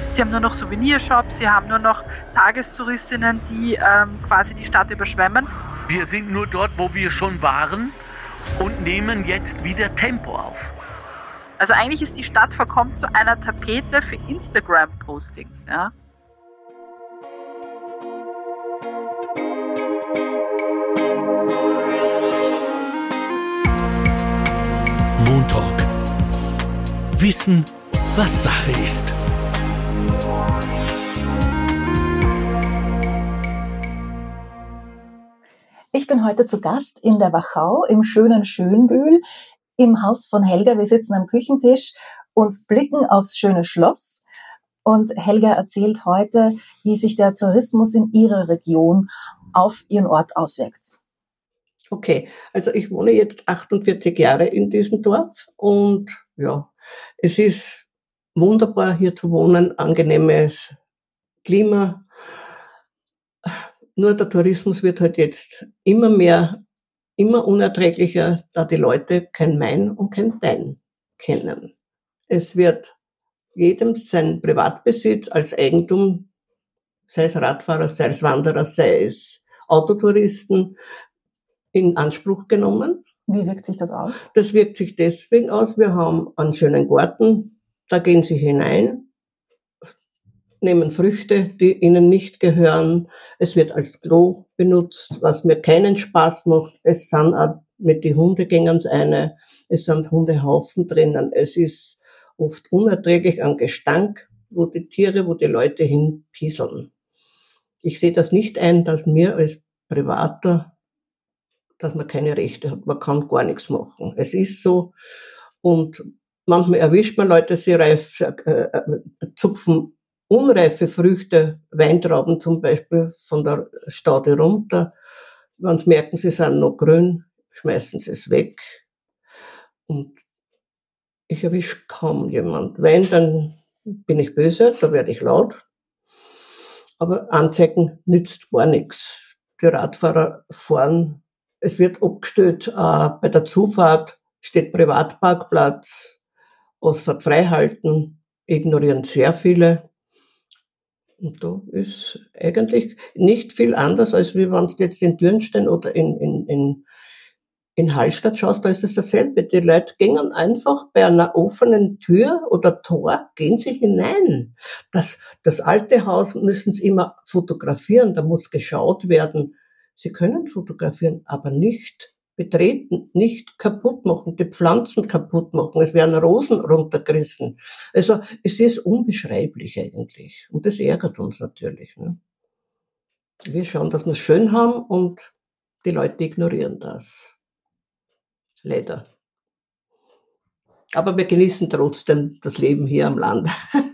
Sie haben nur noch Souvenirshops, Sie haben nur noch Tagestouristinnen, die quasi die Stadt überschwemmen. Wir sind nur dort, wo wir schon waren und nehmen jetzt wieder Tempo auf. Also eigentlich ist die Stadt verkommt zu einer Tapete für Instagram-Postings. Ja? Montalk. Wissen, was Sache ist. Ich bin heute zu Gast in der Wachau im schönen Schönbühl im Haus von Helga. Wir sitzen am Küchentisch und blicken aufs schöne Schloss. Und Helga erzählt heute, wie sich der Tourismus in ihrer Region auf ihren Ort auswirkt. Okay, also ich wohne jetzt 48 Jahre in diesem Dorf und ja, es ist wunderbar hier zu wohnen, angenehmes Klima. Nur der Tourismus wird halt jetzt immer unerträglicher, da die Leute kein Mein und kein Dein kennen. Es wird jedem sein Privatbesitz als Eigentum, sei es Radfahrer, sei es Wanderer, sei es Autotouristen, in Anspruch genommen. Wie wirkt sich das aus? Das wirkt sich deswegen aus, wir haben einen schönen Garten, da gehen sie hinein, nehmen Früchte, die ihnen nicht gehören. Es wird als Klo benutzt, was mir keinen Spaß macht. Es sind auch mit den Hundegängern eine, es sind Hundehaufen drinnen. Es ist oft unerträglich an Gestank, wo die Leute hinpieseln. Ich sehe das nicht ein, dass mir als Privater, dass man keine Rechte hat. Man kann gar nichts machen. Es ist so. Und manchmal erwischt man Leute, sie zupfen unreife Früchte, Weintrauben zum Beispiel, von der Staude runter. Wenn sie merken, sie sind noch grün, schmeißen sie es weg. Und ich erwische kaum jemand. Wenn, dann bin ich böse, da werde ich laut. Aber Anzeigen nützt gar nichts. Die Radfahrer fahren. Es wird abgestellt, bei der Zufahrt steht Privatparkplatz, Ausfahrt frei halten, ignorieren sehr viele. Und da ist eigentlich nicht viel anders, als wie wenn du jetzt in Dürnstein oder in Hallstatt schaust, da ist es dasselbe. Die Leute gehen einfach bei einer offenen Tür oder Tor, gehen sie hinein. Das alte Haus müssen sie immer fotografieren, da muss geschaut werden. Sie können fotografieren, aber nicht betreten, nicht kaputt machen, die Pflanzen kaputt machen. Es werden Rosen runtergerissen. Also es ist unbeschreiblich eigentlich. Und das ärgert uns natürlich. Ne? Wir schauen, dass wir es schön haben und die Leute ignorieren das. Leider. Aber wir genießen trotzdem das Leben hier am Land.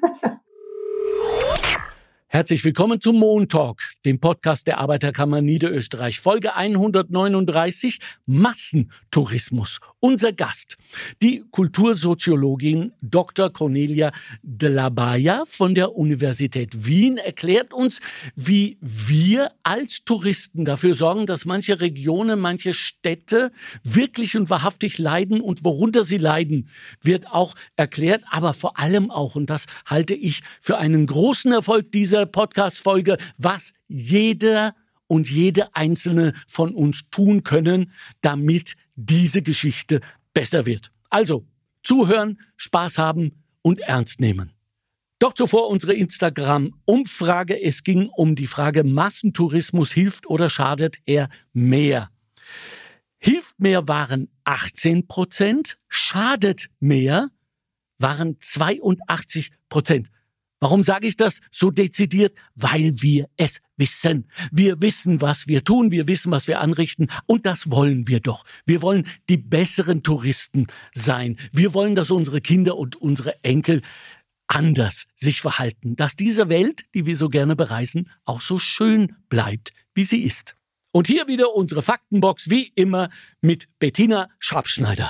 Herzlich willkommen zum Montalk, dem Podcast der Arbeiterkammer Niederösterreich. Folge 139, Massentourismus. Unser Gast, die Kultursoziologin Dr. Cornelia Dlabaya von der Universität Wien, erklärt uns, wie wir als Touristen dafür sorgen, dass manche Regionen, manche Städte wirklich und wahrhaftig leiden, und worunter sie leiden, wird auch erklärt, aber vor allem auch, und das halte ich für einen großen Erfolg dieser Podcast-Folge, was jeder und jede einzelne von uns tun können, damit diese Geschichte besser wird. Also, zuhören, Spaß haben und ernst nehmen. Doch zuvor unsere Instagram-Umfrage. Es ging um die Frage, Massentourismus hilft oder schadet er mehr? Hilft mehr waren 18%, schadet mehr waren 82%. Warum sage ich das so dezidiert? Weil wir es wissen. Wir wissen, was wir tun, wir wissen, was wir anrichten, und das wollen wir doch. Wir wollen die besseren Touristen sein. Wir wollen, dass unsere Kinder und unsere Enkel anders sich verhalten, dass diese Welt, die wir so gerne bereisen, auch so schön bleibt, wie sie ist. Und hier wieder unsere Faktenbox, wie immer, mit Bettina Schrapschneider.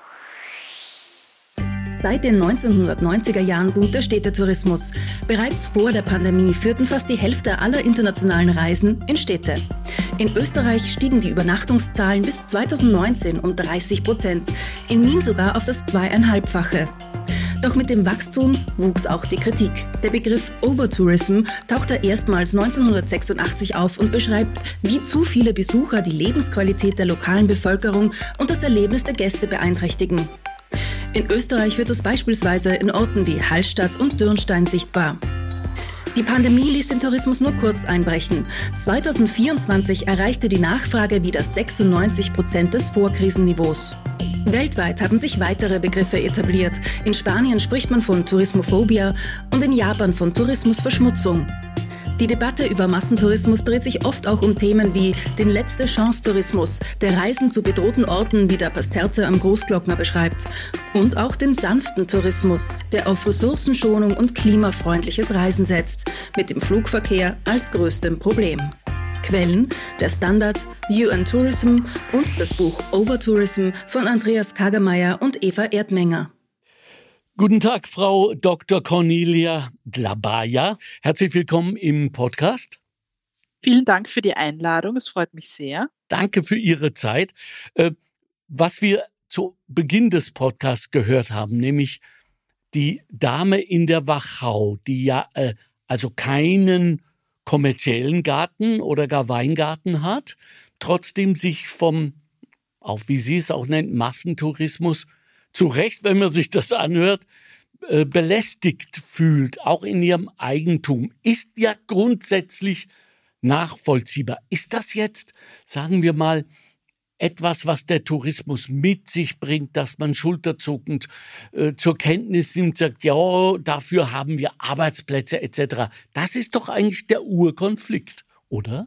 Seit den 1990er Jahren boomt der Städtetourismus. Bereits vor der Pandemie führten fast die Hälfte aller internationalen Reisen in Städte. In Österreich stiegen die Übernachtungszahlen bis 2019 um 30%, in Wien sogar auf das 2,5-fache. Doch mit dem Wachstum wuchs auch die Kritik. Der Begriff Overtourism tauchte erstmals 1986 auf und beschreibt, wie zu viele Besucher die Lebensqualität der lokalen Bevölkerung und das Erlebnis der Gäste beeinträchtigen. In Österreich wird das beispielsweise in Orten wie Hallstatt und Dürnstein sichtbar. Die Pandemie ließ den Tourismus nur kurz einbrechen. 2024 erreichte die Nachfrage wieder 96% des Vorkrisenniveaus. Weltweit haben sich weitere Begriffe etabliert. In Spanien spricht man von Tourismophobia und in Japan von Tourismusverschmutzung. Die Debatte über Massentourismus dreht sich oft auch um Themen wie den Letzte-Chance-Tourismus, der Reisen zu bedrohten Orten, wie der Pasterze am Großglockner beschreibt, und auch den sanften Tourismus, der auf ressourcenschonung und klimafreundliches Reisen setzt, mit dem Flugverkehr als größtem Problem. Quellen: der Standard, UN Tourism und das Buch Overtourism von Andreas Kagermeier und Eva Erdmenger. Guten Tag, Frau Dr. Cornelia Dlabaya. Herzlich willkommen im Podcast. Vielen Dank für die Einladung, es freut mich sehr. Danke für Ihre Zeit. Was wir zu Beginn des Podcasts gehört haben, nämlich die Dame in der Wachau, die ja also keinen kommerziellen Garten oder gar Weingarten hat, trotzdem sich vom, auch wie sie es auch nennt, Massentourismus zu Recht, wenn man sich das anhört, belästigt fühlt, auch in ihrem Eigentum, ist ja grundsätzlich nachvollziehbar. Ist das jetzt, sagen wir mal, etwas, was der Tourismus mit sich bringt, dass man schulterzuckend zur Kenntnis nimmt, sagt, ja, dafür haben wir Arbeitsplätze etc. Das ist doch eigentlich der Urkonflikt, oder?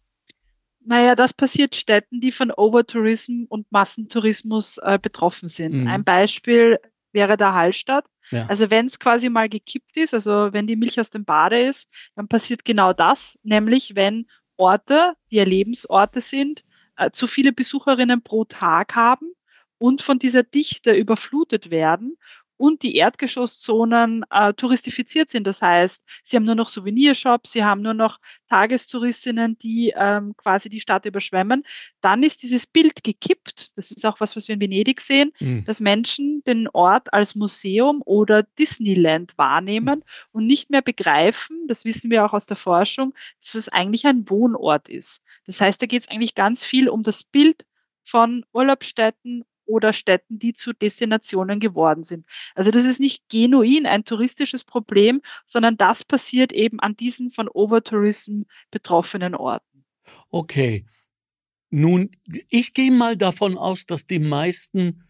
Naja, das passiert Städten, die von Overtourism und Massentourismus betroffen sind. Ein Beispiel wäre der Hallstatt. Ja. Also wenn es quasi mal gekippt ist, also wenn die Milch aus dem Bade ist, dann passiert genau das, nämlich wenn Orte, die ja Lebensorte sind, zu viele Besucherinnen pro Tag haben und von dieser Dichte überflutet werden und die Erdgeschosszonen touristifiziert sind. Das heißt, sie haben nur noch Souvenirshops, sie haben nur noch Tagestouristinnen, die quasi die Stadt überschwemmen. Dann ist dieses Bild gekippt. Das ist auch was wir in Venedig sehen, dass Menschen den Ort als Museum oder Disneyland wahrnehmen und nicht mehr begreifen, das wissen wir auch aus der Forschung, dass es eigentlich ein Wohnort ist. Das heißt, da geht es eigentlich ganz viel um das Bild von Urlaubsstätten oder Städten, die zu Destinationen geworden sind. Also das ist nicht genuin ein touristisches Problem, sondern das passiert eben an diesen von Overtourism betroffenen Orten. Okay. Nun, ich gehe mal davon aus, dass die meisten,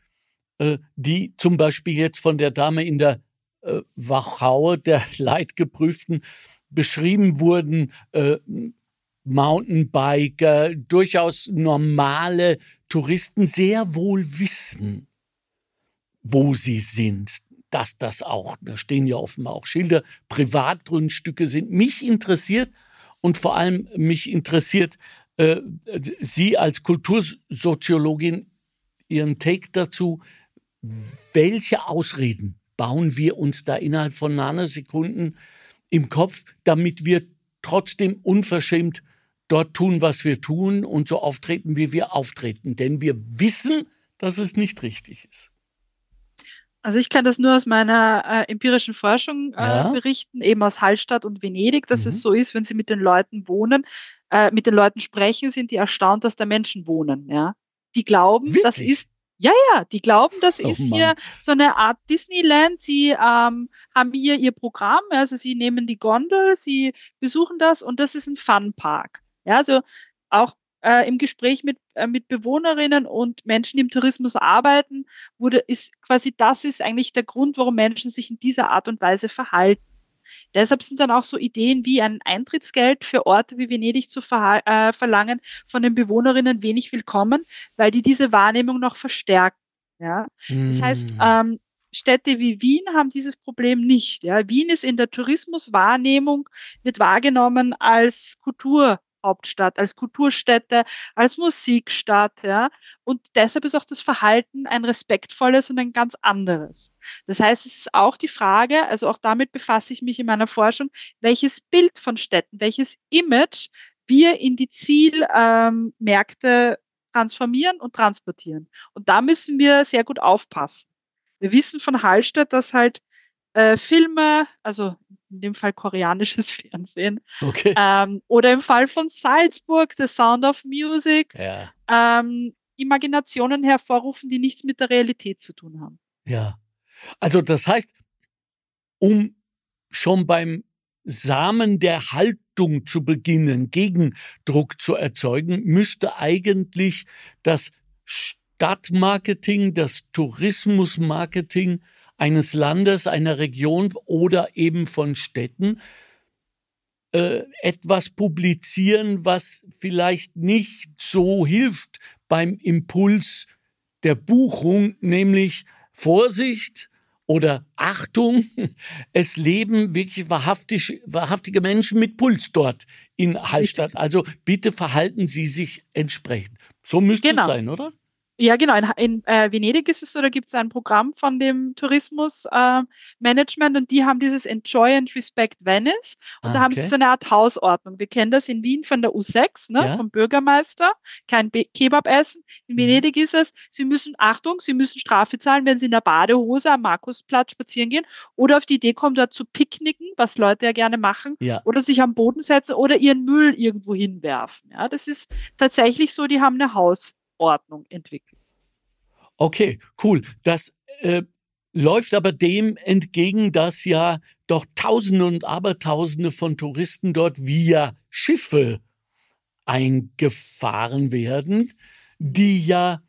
die zum Beispiel jetzt von der Dame in der Wachau, der Leidgeprüften, beschrieben wurden, Mountainbiker, durchaus normale Touristen sehr wohl wissen, wo sie sind, dass das auch, da stehen ja offenbar auch Schilder, Privatgrundstücke sind. Mich interessiert und vor allem mich interessiert Sie als Kultursoziologin, Ihren Take dazu, welche Ausreden bauen wir uns da innerhalb von Nanosekunden im Kopf, damit wir trotzdem unverschämt dort tun, was wir tun und so auftreten, wie wir auftreten. Denn wir wissen, dass es nicht richtig ist. Also ich kann das nur aus meiner empirischen Forschung berichten, eben aus Hallstatt und Venedig, dass es so ist, wenn Sie mit den Leuten wohnen, mit den Leuten sprechen, sind die erstaunt, dass da Menschen wohnen. Ja, die glauben, wirklich? Das ist die glauben, das ist hier so eine Art Disneyland. Sie haben hier ihr Programm, also sie nehmen die Gondel, sie besuchen das und das ist ein Funpark. Ja, also auch im Gespräch mit Bewohnerinnen und Menschen, die im Tourismus arbeiten, das ist eigentlich der Grund, warum Menschen sich in dieser Art und Weise verhalten. Deshalb sind dann auch so Ideen wie ein Eintrittsgeld für Orte wie Venedig zu verlangen von den Bewohnerinnen wenig willkommen, weil die diese Wahrnehmung noch verstärken. Ja? Das heißt, Städte wie Wien haben dieses Problem nicht. Ja? Wien ist in der Tourismuswahrnehmung, wird wahrgenommen als Kulturhauptstadt, als Kulturstätte, als Musikstadt, ja. Und deshalb ist auch das Verhalten ein respektvolles und ein ganz anderes. Das heißt, es ist auch die Frage, also auch damit befasse ich mich in meiner Forschung, welches Bild von Städten, welches Image wir in die Zielmärkte transformieren und transportieren. Und da müssen wir sehr gut aufpassen. Wir wissen von Hallstatt, dass halt Filme, also in dem Fall koreanisches Fernsehen, Okay. Oder im Fall von Salzburg, The Sound of Music, Ja. Imaginationen hervorrufen, die nichts mit der Realität zu tun haben. Ja. Also das heißt, um schon beim Samen der Haltung zu beginnen, Gegendruck zu erzeugen, müsste eigentlich das Stadtmarketing, das Tourismusmarketing eines Landes, einer Region oder eben von Städten etwas publizieren, was vielleicht nicht so hilft beim Impuls der Buchung, nämlich Vorsicht oder Achtung, es leben wirklich wahrhaftige Menschen mit Puls dort in Hallstatt. Also bitte verhalten Sie sich entsprechend. So müsste es sein, oder? Ja, genau. In Venedig ist es so, da gibt es ein Programm von dem Tourismusmanagement und die haben dieses Enjoy and Respect Venice und da haben sie so eine Art Hausordnung. Wir kennen das in Wien von der U6, ne, vom Bürgermeister, kein Kebab essen. In Venedig ist es, Sie müssen Strafe zahlen, wenn Sie in der Badehose am Markusplatz spazieren gehen oder auf die Idee kommen, dort zu picknicken, was Leute ja gerne machen, oder sich am Boden setzen oder ihren Müll irgendwo hinwerfen. Ja, das ist tatsächlich so, die haben eine Hausordnung entwickelt. Okay, cool. Das läuft aber dem entgegen, dass ja doch Tausende und Abertausende von Touristen dort via Schiffe eingefahren werden, die ja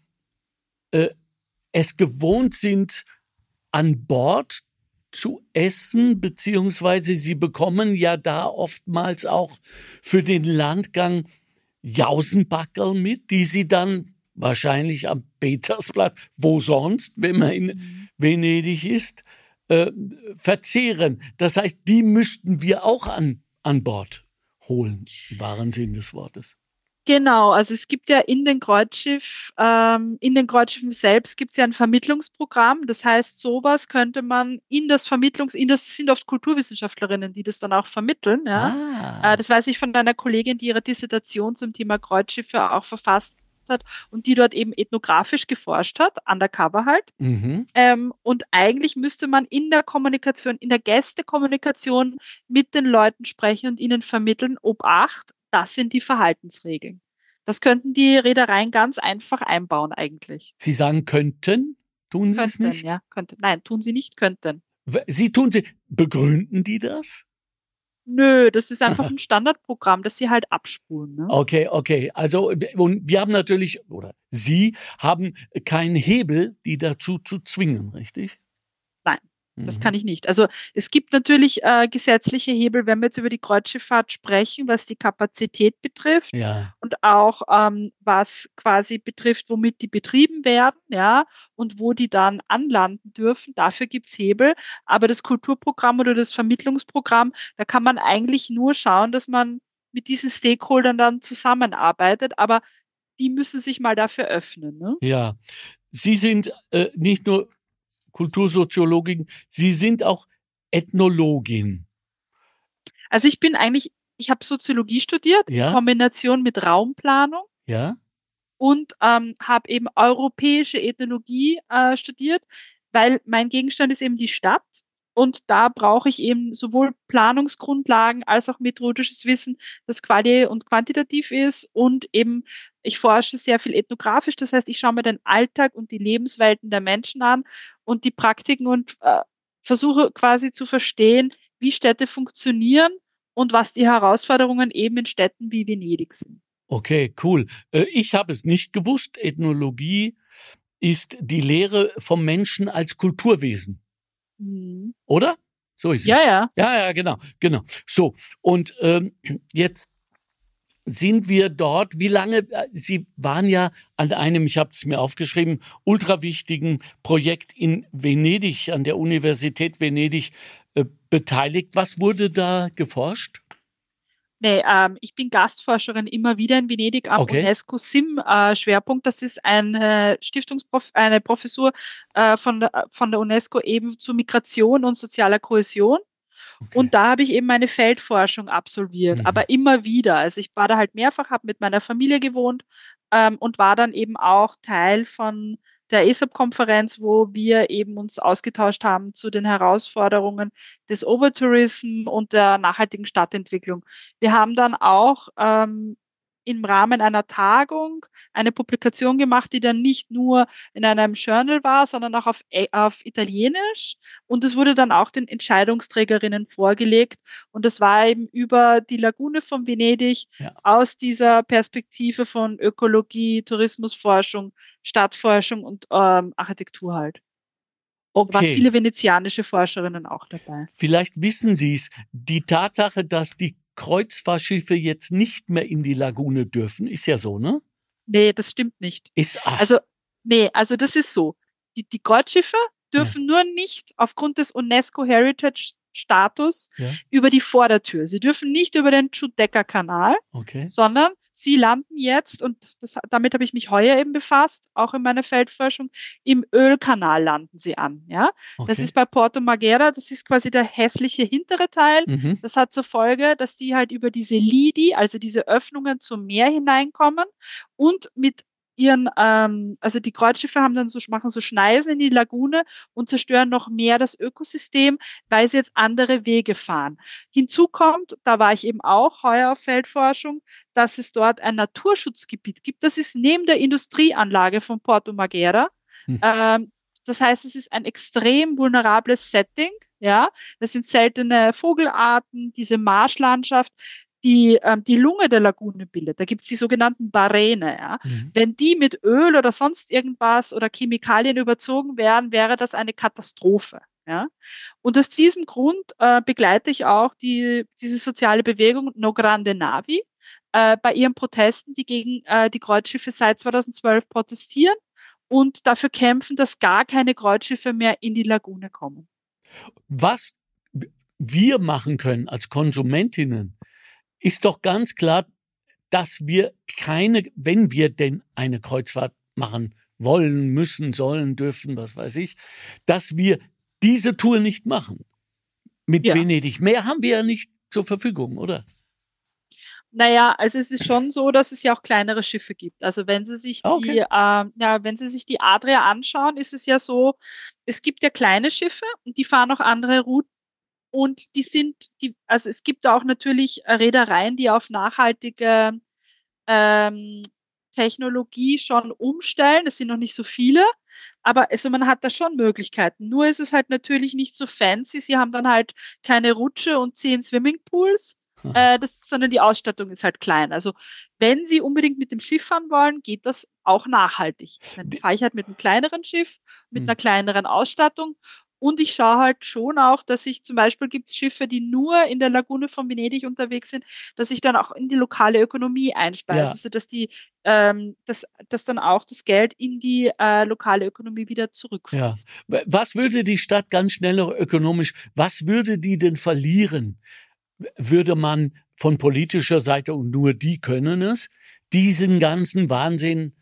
es gewohnt sind, an Bord zu essen, beziehungsweise sie bekommen ja da oftmals auch für den Landgang Jausenbackerl mit, die sie dann wahrscheinlich am Petersplatz, wo sonst, wenn man in Venedig ist, verzehren. Das heißt, die müssten wir auch an Bord holen, im wahren Sinn des Wortes. Genau, also es gibt ja in den Kreuzschiffen selbst gibt es ja ein Vermittlungsprogramm. Das heißt, sowas könnte man das sind oft Kulturwissenschaftlerinnen, die das dann auch vermitteln. Ja? Das weiß ich von einer Kollegin, die ihre Dissertation zum Thema Kreuzschiffe auch verfasst hat und die dort eben ethnografisch geforscht hat, undercover halt. Und eigentlich müsste man in der Gästekommunikation mit den Leuten sprechen und ihnen vermitteln, Obacht, das sind die Verhaltensregeln. Das könnten die Reedereien ganz einfach einbauen eigentlich. Sie sagen könnten, tun Sie es nicht? Ja, könnten. Nein, tun sie nicht, könnten. Begründen die das? Nö, das ist einfach ein Standardprogramm, das sie halt abspulen. Ne? Okay. Also wir haben natürlich, oder Sie haben keinen Hebel, die dazu zu zwingen, richtig? Nein, das kann ich nicht. Also es gibt natürlich gesetzliche Hebel, wenn wir jetzt über die Kreuzschifffahrt sprechen, was die Kapazität betrifft und auch was quasi betrifft, womit die betrieben werden, ja, und wo die dann anlanden dürfen. Dafür gibt's Hebel. Aber das Kulturprogramm oder das Vermittlungsprogramm, da kann man eigentlich nur schauen, dass man mit diesen Stakeholdern dann zusammenarbeitet. Aber die müssen sich mal dafür öffnen. Ne? Ja, Sie sind nicht nur Kultursoziologin, Sie sind auch Ethnologin. Also ich habe Soziologie studiert in Kombination mit Raumplanung. Ja. Und habe eben europäische Ethnologie studiert, weil mein Gegenstand ist eben die Stadt. Und da brauche ich eben sowohl Planungsgrundlagen als auch methodisches Wissen, das quali- und quantitativ ist. Und eben, ich forsche sehr viel ethnografisch. Das heißt, ich schaue mir den Alltag und die Lebenswelten der Menschen an und die Praktiken und versuche quasi zu verstehen, wie Städte funktionieren und was die Herausforderungen eben in Städten wie Venedig sind. Okay, cool. Ich habe es nicht gewusst. Ethnologie ist die Lehre vom Menschen als Kulturwesen. Oder? So ist es. Ja. Ja, genau. So, und jetzt sind wir dort. Wie lange? Sie waren ja an einem, ich habe es mir aufgeschrieben, ultrawichtigen Projekt in Venedig, an der Universität Venedig beteiligt. Was wurde da geforscht? Nee, ich bin Gastforscherin immer wieder in Venedig am UNESCO-SIM-Schwerpunkt. Das ist eine eine Professur von der UNESCO eben zu Migration und sozialer Kohäsion. Okay. Und da habe ich eben meine Feldforschung absolviert, aber immer wieder. Also ich war da halt mehrfach, habe mit meiner Familie gewohnt und war dann eben auch Teil von der ESOP-Konferenz, wo wir eben uns ausgetauscht haben zu den Herausforderungen des Overtourism und der nachhaltigen Stadtentwicklung. Wir haben dann auch im Rahmen einer Tagung eine Publikation gemacht, die dann nicht nur in einem Journal war, sondern auch auf Italienisch. Und es wurde dann auch den Entscheidungsträgerinnen vorgelegt. Und das war eben über die Lagune von Venedig aus dieser Perspektive von Ökologie, Tourismusforschung, Stadtforschung und Architektur halt. Okay. Da waren viele venezianische Forscherinnen auch dabei. Vielleicht wissen Sie es, die Tatsache, dass die Kreuzfahrtschiffe jetzt nicht mehr in die Lagune dürfen, ist ja so, ne? Nee, das stimmt nicht. Also das ist so. Die Kreuzschiffe dürfen nur nicht aufgrund des UNESCO Heritage Status über die Vordertür. Sie dürfen nicht über den Giudecca-Kanal, sondern sie landen jetzt, und damit habe ich mich heuer eben befasst, auch in meiner Feldforschung, im Ölkanal landen sie an. Ja? Das ist bei Porto Marghera, das ist quasi der hässliche hintere Teil. Das hat zur Folge, dass die halt über diese Lidi, also diese Öffnungen zum Meer hineinkommen und mit ihren, also die Kreuzschiffe machen so Schneisen in die Lagune und zerstören noch mehr das Ökosystem, weil sie jetzt andere Wege fahren. Hinzu kommt, da war ich eben auch heuer auf Feldforschung, dass es dort ein Naturschutzgebiet gibt. Das ist neben der Industrieanlage von Porto Marghera. Das heißt, es ist ein extrem vulnerables Setting. Ja, das sind seltene Vogelarten, diese Marschlandschaft, die Lunge der Lagune bildet. Da gibt es die sogenannten Baräne. Ja. Wenn die mit Öl oder sonst irgendwas oder Chemikalien überzogen wären, wäre das eine Katastrophe. Ja. Und aus diesem Grund begleite ich auch diese soziale Bewegung No Grande Navi bei ihren Protesten, die gegen die Kreuzschiffe seit 2012 protestieren und dafür kämpfen, dass gar keine Kreuzschiffe mehr in die Lagune kommen. Was wir machen können als Konsumentinnen, ist doch ganz klar, dass wir wenn wir denn eine Kreuzfahrt machen wollen, müssen, sollen, dürfen, was weiß ich, dass wir diese Tour nicht machen. Mit Venedig. Mehr haben wir ja nicht zur Verfügung, oder? Naja, also es ist schon so, dass es ja auch kleinere Schiffe gibt. Also wenn Sie sich wenn Sie sich die Adria anschauen, ist es ja so, es gibt ja kleine Schiffe und die fahren auch andere Routen. Und also es gibt auch natürlich Reedereien, die auf nachhaltige Technologie schon umstellen. Es sind noch nicht so viele, aber also man hat da schon Möglichkeiten. Nur ist es halt natürlich nicht so fancy. Sie haben dann halt keine Rutsche und 10 Swimmingpools, sondern die Ausstattung ist halt klein. Also wenn Sie unbedingt mit dem Schiff fahren wollen, geht das auch nachhaltig. Dann fahre ich halt mit einem kleineren Schiff, mit einer kleineren Ausstattung. Und ich schaue halt schon auch, dass ich zum Beispiel gibt es Schiffe, die nur in der Lagune von Venedig unterwegs sind, dass ich dann auch in die lokale Ökonomie einspeise, sodass dass dann auch das Geld in die lokale Ökonomie wieder zurückfließt. Ja. Was würde die Stadt ganz schnell noch ökonomisch, was würde die denn verlieren? Würde man von politischer Seite, und nur die können es, diesen ganzen Wahnsinn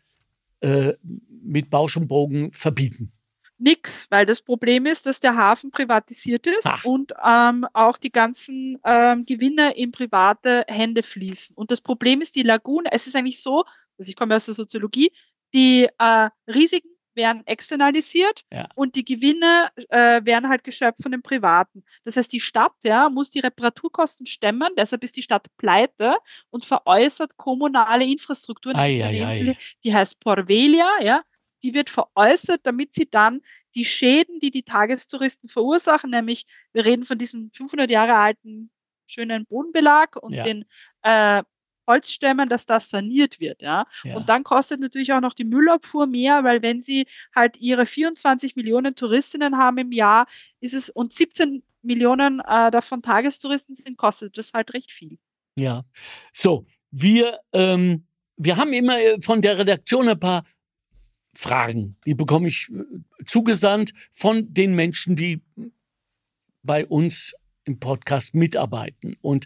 mit Bausch und Bogen verbieten? Nix, weil das Problem ist, dass der Hafen privatisiert ist und auch die ganzen Gewinne in private Hände fließen. Und das Problem ist, die Lagune, es ist eigentlich so, also ich komme aus der Soziologie, die Risiken werden externalisiert und die Gewinne werden halt geschöpft von den Privaten. Das heißt, die Stadt muss die Reparaturkosten stemmen, deshalb ist die Stadt pleite und veräußert kommunale Infrastrukturen. Die heißt Porvelia, die wird veräußert, damit sie dann die Schäden, die die Tagestouristen verursachen, nämlich wir reden von diesem 500 Jahre alten schönen Bodenbelag und den Holzstämmen, dass das saniert wird. Ja? Und dann kostet natürlich auch noch die Müllabfuhr mehr, weil wenn sie halt ihre 24 Millionen Touristinnen haben im Jahr, und 17 Millionen davon Tagestouristen sind, kostet das halt recht viel. Ja, so, wir haben immer von der Redaktion ein paar Fragen, die bekomme ich zugesandt von den Menschen, die bei uns im Podcast mitarbeiten. Und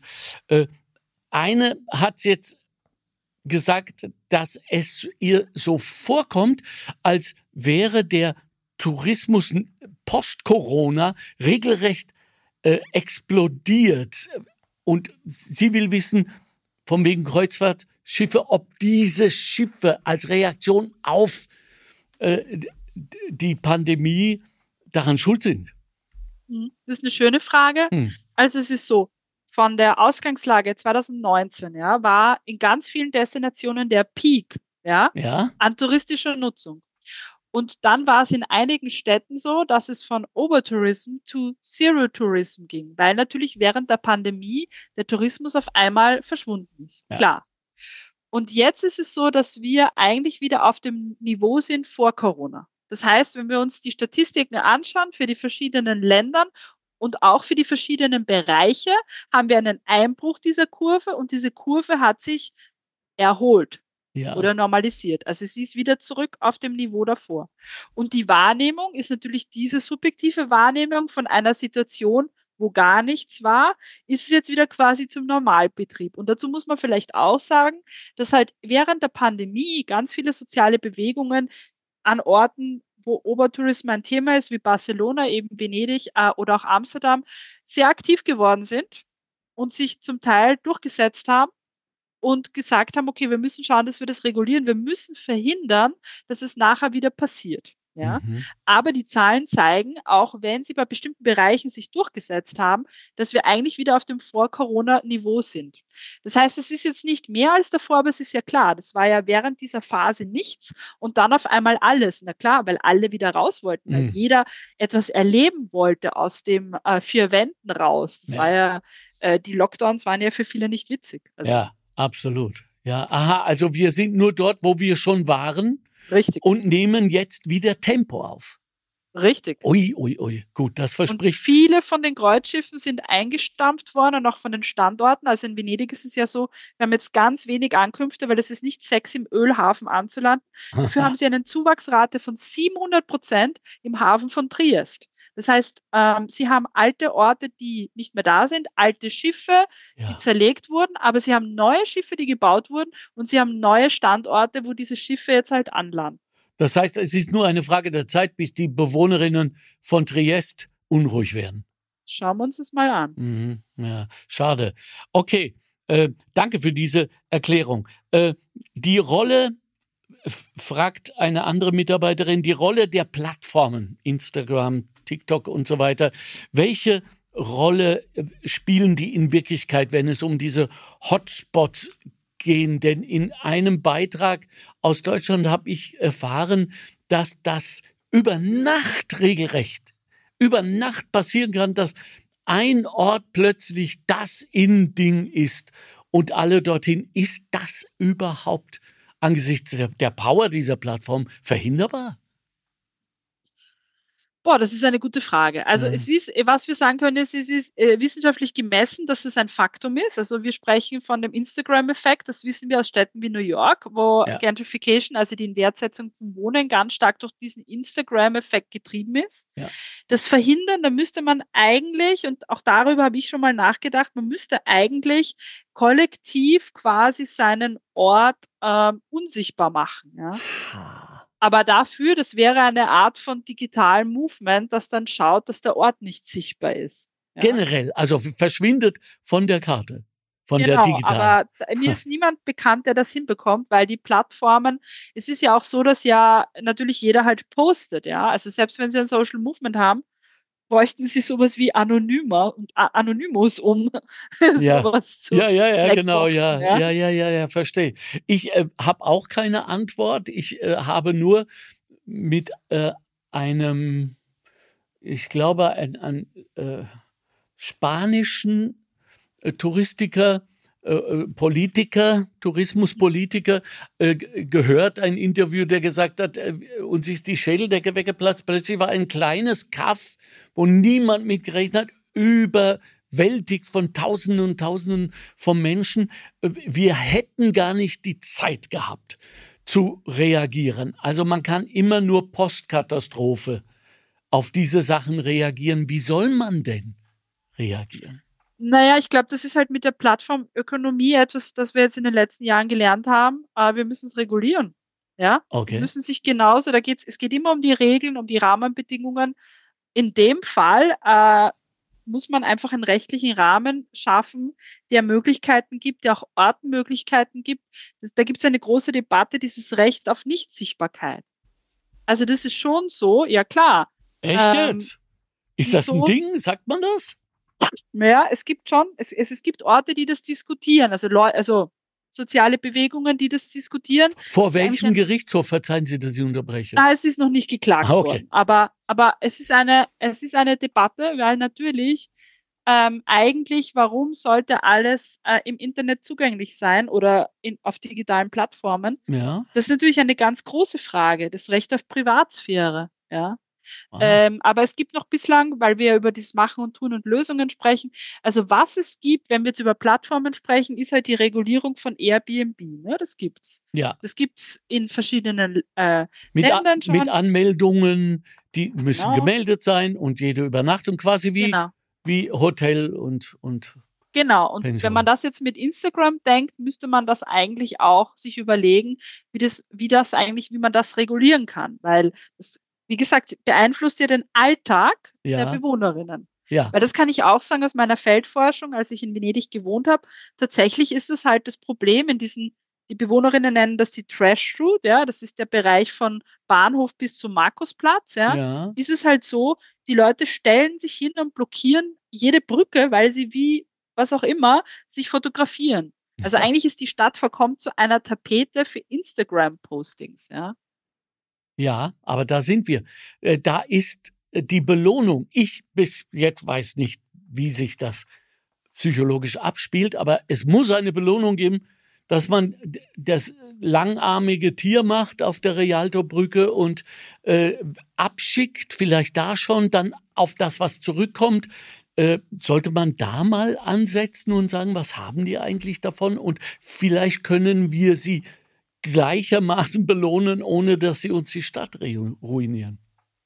eine hat jetzt gesagt, dass es ihr so vorkommt, als wäre der Tourismus post-Corona regelrecht explodiert. Und sie will wissen, von wegen Kreuzfahrtschiffe, ob diese Schiffe als Reaktion auf die Pandemie daran schuld sind? Das ist eine schöne Frage. Also es ist so, von der Ausgangslage 2019 war in ganz vielen Destinationen der Peak an touristischer Nutzung. Und dann war es in einigen Städten so, dass es von Overtourism to Zero Tourism ging, weil natürlich während der Pandemie der Tourismus auf einmal verschwunden ist. Ja. Klar. Und jetzt ist es so, dass wir eigentlich wieder auf dem Niveau sind vor Corona. Das heißt, wenn wir uns die Statistiken anschauen für die verschiedenen Ländern und auch für die verschiedenen Bereiche, haben wir einen Einbruch dieser Kurve und diese Kurve hat sich erholt. Oder normalisiert. Also es ist wieder zurück auf dem Niveau davor. Und die Wahrnehmung ist natürlich diese subjektive Wahrnehmung von einer Situation, wo gar nichts war, ist es jetzt wieder quasi zum Normalbetrieb. Und dazu muss man vielleicht auch sagen, dass halt während der Pandemie ganz viele soziale Bewegungen an Orten, wo Overtourismus ein Thema ist, wie Barcelona, eben Venedig oder auch Amsterdam, sehr aktiv geworden sind und sich zum Teil durchgesetzt haben. Und gesagt haben, okay, wir müssen schauen, dass wir das regulieren. Wir müssen verhindern, dass es nachher wieder passiert. Ja? Aber die Zahlen zeigen, auch wenn sie bei bestimmten Bereichen sich durchgesetzt haben, dass wir eigentlich wieder auf dem Vor-Corona-Niveau sind. Das heißt, es ist jetzt nicht mehr als davor, aber es ist ja klar, das war ja während dieser Phase nichts und dann auf einmal alles. Na klar, weil alle wieder raus wollten, weil jeder etwas erleben wollte aus dem vier Wänden raus. Das war ja, die Lockdowns waren ja für viele nicht witzig. Also, ja. Absolut. Ja, aha, also wir sind nur dort, wo wir schon waren. Richtig. Und nehmen jetzt wieder Tempo auf. Richtig. Ui. Gut, das verspricht. Und viele von den Kreuzschiffen sind eingestampft worden und auch von den Standorten. Also in Venedig ist es ja so, wir haben jetzt ganz wenig Ankünfte, weil es ist nicht sexy, im Ölhafen anzulanden. Dafür haben sie eine Zuwachsrate von 700% im Hafen von Triest. Das heißt, sie haben alte Orte, die nicht mehr da sind, alte Schiffe, die zerlegt wurden, aber sie haben neue Schiffe, die gebaut wurden und sie haben neue Standorte, wo diese Schiffe jetzt halt anlanden. Das heißt, es ist nur eine Frage der Zeit, bis die Bewohnerinnen von Triest unruhig werden. Schauen wir uns das mal an. Ja, schade. Okay, danke für diese Erklärung. Die Rolle, fragt eine andere Mitarbeiterin, die Rolle der Plattformen, Instagram, TikTok und so weiter. Welche Rolle spielen die in Wirklichkeit, wenn es um diese Hotspots gehen? Denn in einem Beitrag aus Deutschland habe ich erfahren, dass das über Nacht regelrecht, über Nacht passieren kann, dass ein Ort plötzlich das In-Ding ist und alle dorthin. Ist das überhaupt angesichts der Power dieser Plattform verhinderbar? Boah, das ist eine gute Frage. Also es ist, was wir sagen können, es ist wissenschaftlich gemessen, dass es ein Faktum ist. Also wir sprechen von dem Instagram-Effekt. Das wissen wir aus Städten wie New York, wo Gentrification, also die Inwertsetzung zum Wohnen, ganz stark durch diesen Instagram-Effekt getrieben ist. Ja. Das verhindern, da müsste man eigentlich, und auch darüber habe ich schon mal nachgedacht, man müsste eigentlich kollektiv quasi seinen Ort unsichtbar machen. Ja. Aber dafür, das wäre eine Art von digitalem Movement, das dann schaut, dass der Ort nicht sichtbar ist. Ja. Generell, also verschwindet von der Karte, von der digitalen. Aber mir ist niemand bekannt, der das hinbekommt, weil die Plattformen, es ist ja auch so, dass ja natürlich jeder halt postet, ja. Also selbst wenn sie ein Social Movement haben, bräuchten sie sowas wie Anonymous, um sowas zu genau, verstehe. Ich habe auch keine Antwort. Ich habe nur mit einem, ich glaube, ein spanischen Touristiker, Tourismuspolitiker gehört, ein Interview, der gesagt hat, uns ist die Schädeldecke weggeplatzt. Plötzlich war ein kleines Kaff, wo niemand mit gerechnet hat, überwältigt von Tausenden und Tausenden von Menschen. Wir hätten gar nicht die Zeit gehabt zu reagieren. Also man kann immer nur Postkatastrophe auf diese Sachen reagieren. Wie soll man denn reagieren? Naja, ich glaube, das ist halt mit der Plattformökonomie etwas, das wir jetzt in den letzten Jahren gelernt haben. Wir müssen es regulieren. Ja, okay. Wir müssen sich genauso, es geht immer um die Regeln, um die Rahmenbedingungen. In dem Fall muss man einfach einen rechtlichen Rahmen schaffen, der Möglichkeiten gibt, der auch Ortenmöglichkeiten gibt. Da gibt es eine große Debatte, dieses Recht auf Nichtsichtbarkeit. Also das ist schon so, ja klar. Echt jetzt? Ist das ein Ding? Sagt man das? Ja, es gibt schon, es gibt Orte, die das diskutieren, also soziale Bewegungen, die das diskutieren. Vor welchem Gerichtshof, verzeihen Sie, dass ich unterbreche? Na, es ist noch nicht geklagt worden. Aber es ist eine Debatte, weil natürlich eigentlich, warum sollte alles im Internet zugänglich sein oder auf digitalen Plattformen? Ja. Das ist natürlich eine ganz große Frage, das Recht auf Privatsphäre, ja. Aber es gibt noch bislang, weil wir über das Machen und Tun und Lösungen sprechen, also was es gibt, wenn wir jetzt über Plattformen sprechen, ist halt die Regulierung von Airbnb. Ne? Das gibt's. Ja. Das gibt's in verschiedenen Ländern schon. Mit Anmeldungen, die müssen gemeldet sein und jede Übernachtung quasi wie Hotel und Genau, und Pension. wenn man das jetzt mit Instagram denkt, müsste man das eigentlich auch sich überlegen, wie man das regulieren kann, weil das, wie gesagt, beeinflusst ja den Alltag der Bewohnerinnen. Ja. Weil das kann ich auch sagen aus meiner Feldforschung, als ich in Venedig gewohnt habe. Tatsächlich ist es halt das Problem die Bewohnerinnen nennen das die Trash Route, ja, das ist der Bereich von Bahnhof bis zum Markusplatz, ja. Ist es halt so, die Leute stellen sich hin und blockieren jede Brücke, weil sie wie, was auch immer, sich fotografieren. Also eigentlich ist die Stadt verkommt zu einer Tapete für Instagram-Postings, ja. Ja, aber da sind wir. Da ist die Belohnung. Ich bis jetzt weiß nicht, wie sich das psychologisch abspielt, aber es muss eine Belohnung geben, dass man das langarmige Tier macht auf der Rialto-Brücke und abschickt, vielleicht da schon, dann auf das, was zurückkommt. Sollte man da mal ansetzen und sagen, was haben die eigentlich davon? Und vielleicht können wir sie gleichermaßen belohnen, ohne dass sie uns die Stadt ruinieren.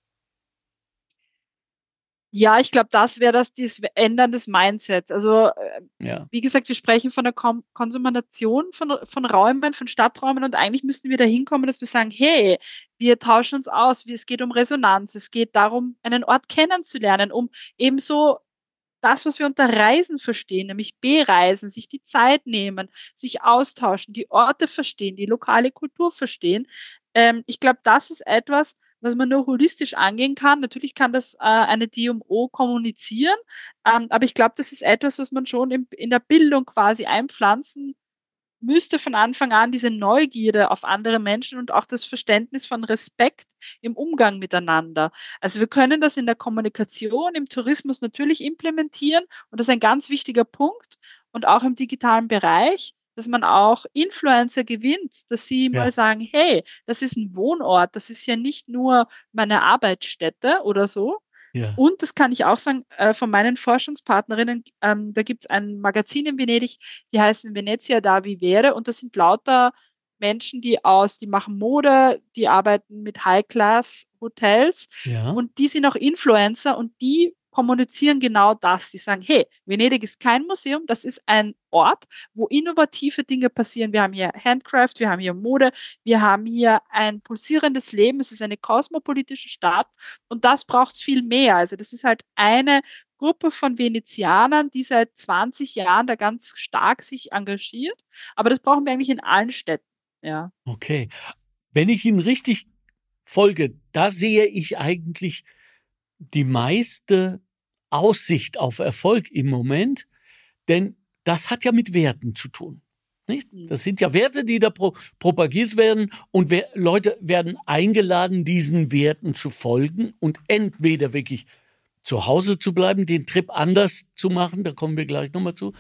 Ja, ich glaube, das wäre das Ändern des Mindsets. Also, wie gesagt, wir sprechen von der Konsumation von Räumen, von Stadträumen und eigentlich müssten wir da hinkommen, dass wir sagen, hey, wir tauschen uns aus, es geht um Resonanz, es geht darum, einen Ort kennenzulernen, um ebenso das, was wir unter Reisen verstehen, nämlich bereisen, sich die Zeit nehmen, sich austauschen, die Orte verstehen, die lokale Kultur verstehen. Ich glaube, das ist etwas, was man nur holistisch angehen kann. Natürlich kann das eine DMO kommunizieren, aber ich glaube, das ist etwas, was man schon in der Bildung quasi einpflanzen müsste von Anfang an, diese Neugierde auf andere Menschen und auch das Verständnis von Respekt im Umgang miteinander. Also wir können das in der Kommunikation, im Tourismus natürlich implementieren und das ist ein ganz wichtiger Punkt und auch im digitalen Bereich, dass man auch Influencer gewinnt, dass sie mal sagen, hey, das ist ein Wohnort, das ist ja nicht nur meine Arbeitsstätte oder so. Ja. Und das kann ich auch sagen, von meinen Forschungspartnerinnen, da gibt es ein Magazin in Venedig, die heißen Venezia da Vivere und das sind lauter Menschen, die machen Mode, die arbeiten mit High-Class-Hotels und die sind auch Influencer und die kommunizieren genau das. Die sagen, hey, Venedig ist kein Museum, das ist ein Ort, wo innovative Dinge passieren. Wir haben hier Handcraft, wir haben hier Mode, wir haben hier ein pulsierendes Leben, es ist eine kosmopolitische Stadt und das braucht es viel mehr. Also das ist halt eine Gruppe von Venezianern, die seit 20 Jahren da ganz stark sich engagiert, aber das brauchen wir eigentlich in allen Städten. Ja. Okay. Wenn ich Ihnen richtig folge, da sehe ich eigentlich die meiste Aussicht auf Erfolg im Moment, denn das hat ja mit Werten zu tun. Nicht? Das sind ja Werte, die da propagiert werden und Leute werden eingeladen, diesen Werten zu folgen und entweder wirklich zu Hause zu bleiben, den Trip anders zu machen, da kommen wir gleich nochmal zu,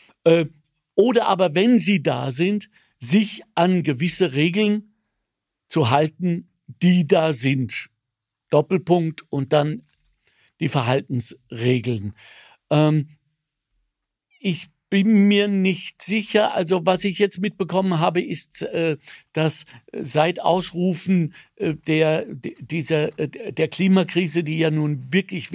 oder aber, wenn sie da sind, sich an gewisse Regeln zu halten, die da sind. Doppelpunkt und dann die Verhaltensregeln. Ich bin mir nicht sicher, also was ich jetzt mitbekommen habe, ist, dass seit Ausrufen der Klimakrise, die ja nun wirklich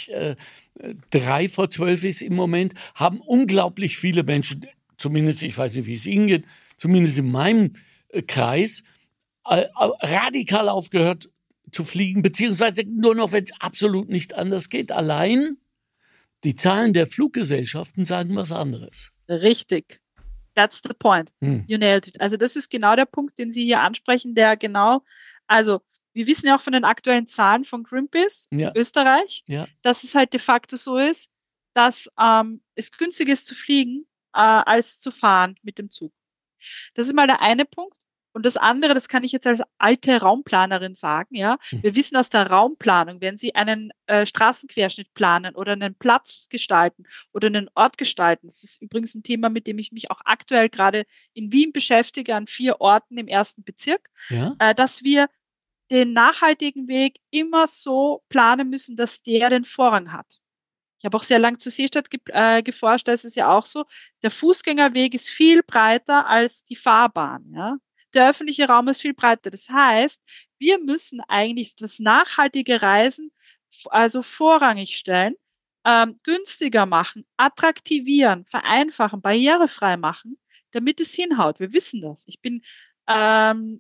11:55 ist im Moment, haben unglaublich viele Menschen, zumindest, ich weiß nicht, wie es Ihnen geht, zumindest in meinem Kreis, radikal aufgehört zu fliegen, beziehungsweise nur noch, wenn es absolut nicht anders geht. Allein die Zahlen der Fluggesellschaften sagen was anderes. Richtig. That's the point. You nailed it. Also das ist genau der Punkt, den Sie hier ansprechen, der genau, also wir wissen ja auch von den aktuellen Zahlen von Greenpeace Österreich, dass es halt de facto so ist, dass es günstiger ist zu fliegen, als zu fahren mit dem Zug. Das ist mal der eine Punkt. Und das andere, das kann ich jetzt als alte Raumplanerin sagen, ja. Wir wissen aus der Raumplanung, wenn Sie einen Straßenquerschnitt planen oder einen Platz gestalten oder einen Ort gestalten, das ist übrigens ein Thema, mit dem ich mich auch aktuell gerade in Wien beschäftige, an 4 Orten im 1. Bezirk, dass wir den nachhaltigen Weg immer so planen müssen, dass der den Vorrang hat. Ich habe auch sehr lang zur Seestadt geforscht, da ist es ja auch so, der Fußgängerweg ist viel breiter als die Fahrbahn, ja. Der öffentliche Raum ist viel breiter. Das heißt, wir müssen eigentlich das nachhaltige Reisen also vorrangig stellen, günstiger machen, attraktivieren, vereinfachen, barrierefrei machen, damit es hinhaut. Wir wissen das. Ich bin keine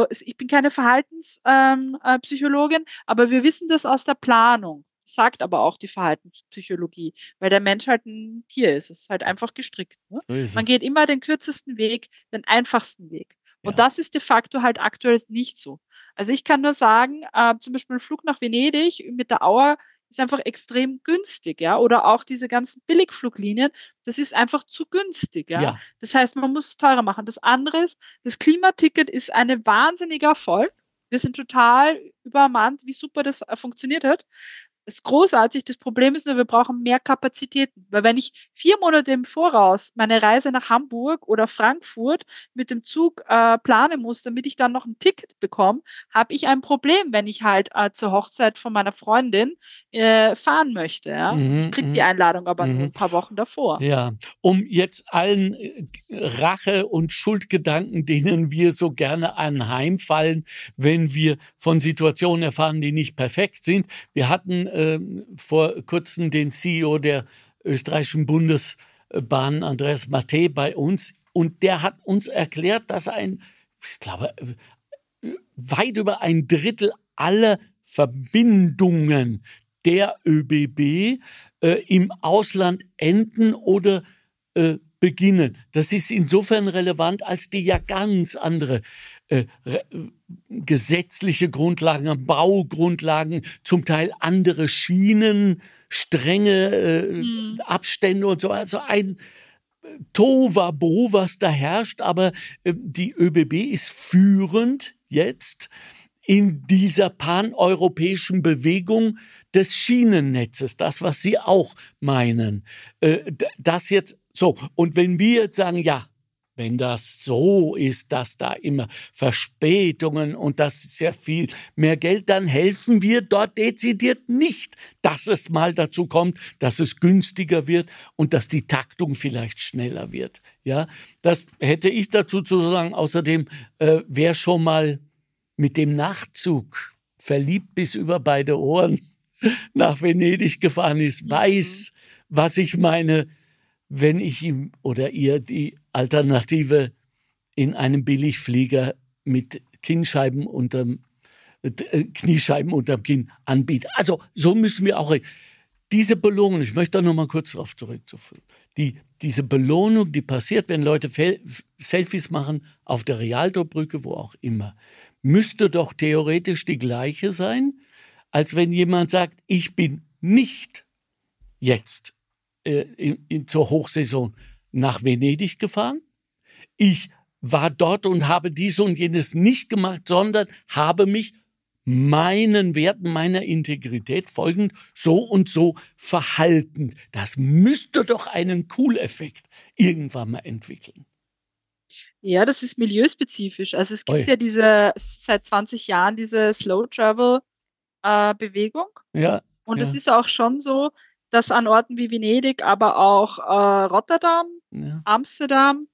Verhaltenspsychologin, aber wir wissen das aus der Planung. Das sagt aber auch die Verhaltenspsychologie, weil der Mensch halt ein Tier ist. Es ist halt einfach gestrickt. Ne? So man geht immer den kürzesten Weg, den einfachsten Weg. Und das ist de facto halt aktuell nicht so. Also ich kann nur sagen, zum Beispiel ein Flug nach Venedig mit der Auer ist einfach extrem günstig, ja. Oder auch diese ganzen Billigfluglinien, das ist einfach zu günstig, ja. Das heißt, man muss es teurer machen. Das andere ist, das Klimaticket ist ein wahnsinniger Erfolg. Wir sind total übermannt, wie super das funktioniert hat. Das ist großartig. Das Problem ist nur, wir brauchen mehr Kapazitäten. Weil wenn ich 4 Monate im Voraus meine Reise nach Hamburg oder Frankfurt mit dem Zug planen muss, damit ich dann noch ein Ticket bekomme, habe ich ein Problem, wenn ich halt zur Hochzeit von meiner Freundin fahren möchte. Ja? Ich kriege die Einladung aber nur ein paar Wochen davor. Ja, um jetzt allen Rache- und Schuldgedanken, denen wir so gerne anheimfallen, wenn wir von Situationen erfahren, die nicht perfekt sind. Wir hatten vor kurzem den CEO der österreichischen Bundesbahn, Andreas Mattei, bei uns. Und der hat uns erklärt, dass ich glaube, weit über ein Drittel aller Verbindungen der ÖBB im Ausland enden oder beginnen. Das ist insofern relevant, als die ja ganz andere gesetzliche Grundlagen, Baugrundlagen, zum Teil andere Schienen, strenge Abstände und so. Also ein Tohuwabohu, was da herrscht, aber die ÖBB ist führend jetzt in dieser paneuropäischen Bewegung des Schienennetzes, das, was Sie auch meinen. Das jetzt so. Und wenn wir jetzt sagen, ja, wenn das so ist, dass da immer Verspätungen und das sehr viel mehr Geld, dann helfen wir dort dezidiert nicht, dass es mal dazu kommt, dass es günstiger wird und dass die Taktung vielleicht schneller wird. Ja, das hätte ich dazu zu sagen. Außerdem, wer schon mal mit dem Nachtzug verliebt bis über beide Ohren nach Venedig gefahren ist, weiß, was ich meine, wenn ich ihm oder ihr die Alternative in einem Billigflieger mit Kniescheiben unterm Kinn anbiete. Also so müssen wir auch reden. Diese Belohnung, ich möchte da noch mal kurz darauf zurückzuführen, diese Belohnung, die passiert, wenn Leute Selfies machen auf der Rialtobrücke, wo auch immer, müsste doch theoretisch die gleiche sein, als wenn jemand sagt, ich bin nicht jetzt zur Hochsaison nach Venedig gefahren. Ich war dort und habe dies und jenes nicht gemacht, sondern habe mich meinen Werten, meiner Integrität folgend so und so verhalten. Das müsste doch einen Cool-Effekt irgendwann mal entwickeln. Ja, das ist milieuspezifisch. Also es gibt ja seit 20 Jahren diese Slow-Travel-Bewegung. Ja. Und es ist auch schon so, dass an Orten wie Venedig, aber auch Rotterdam, Amsterdam,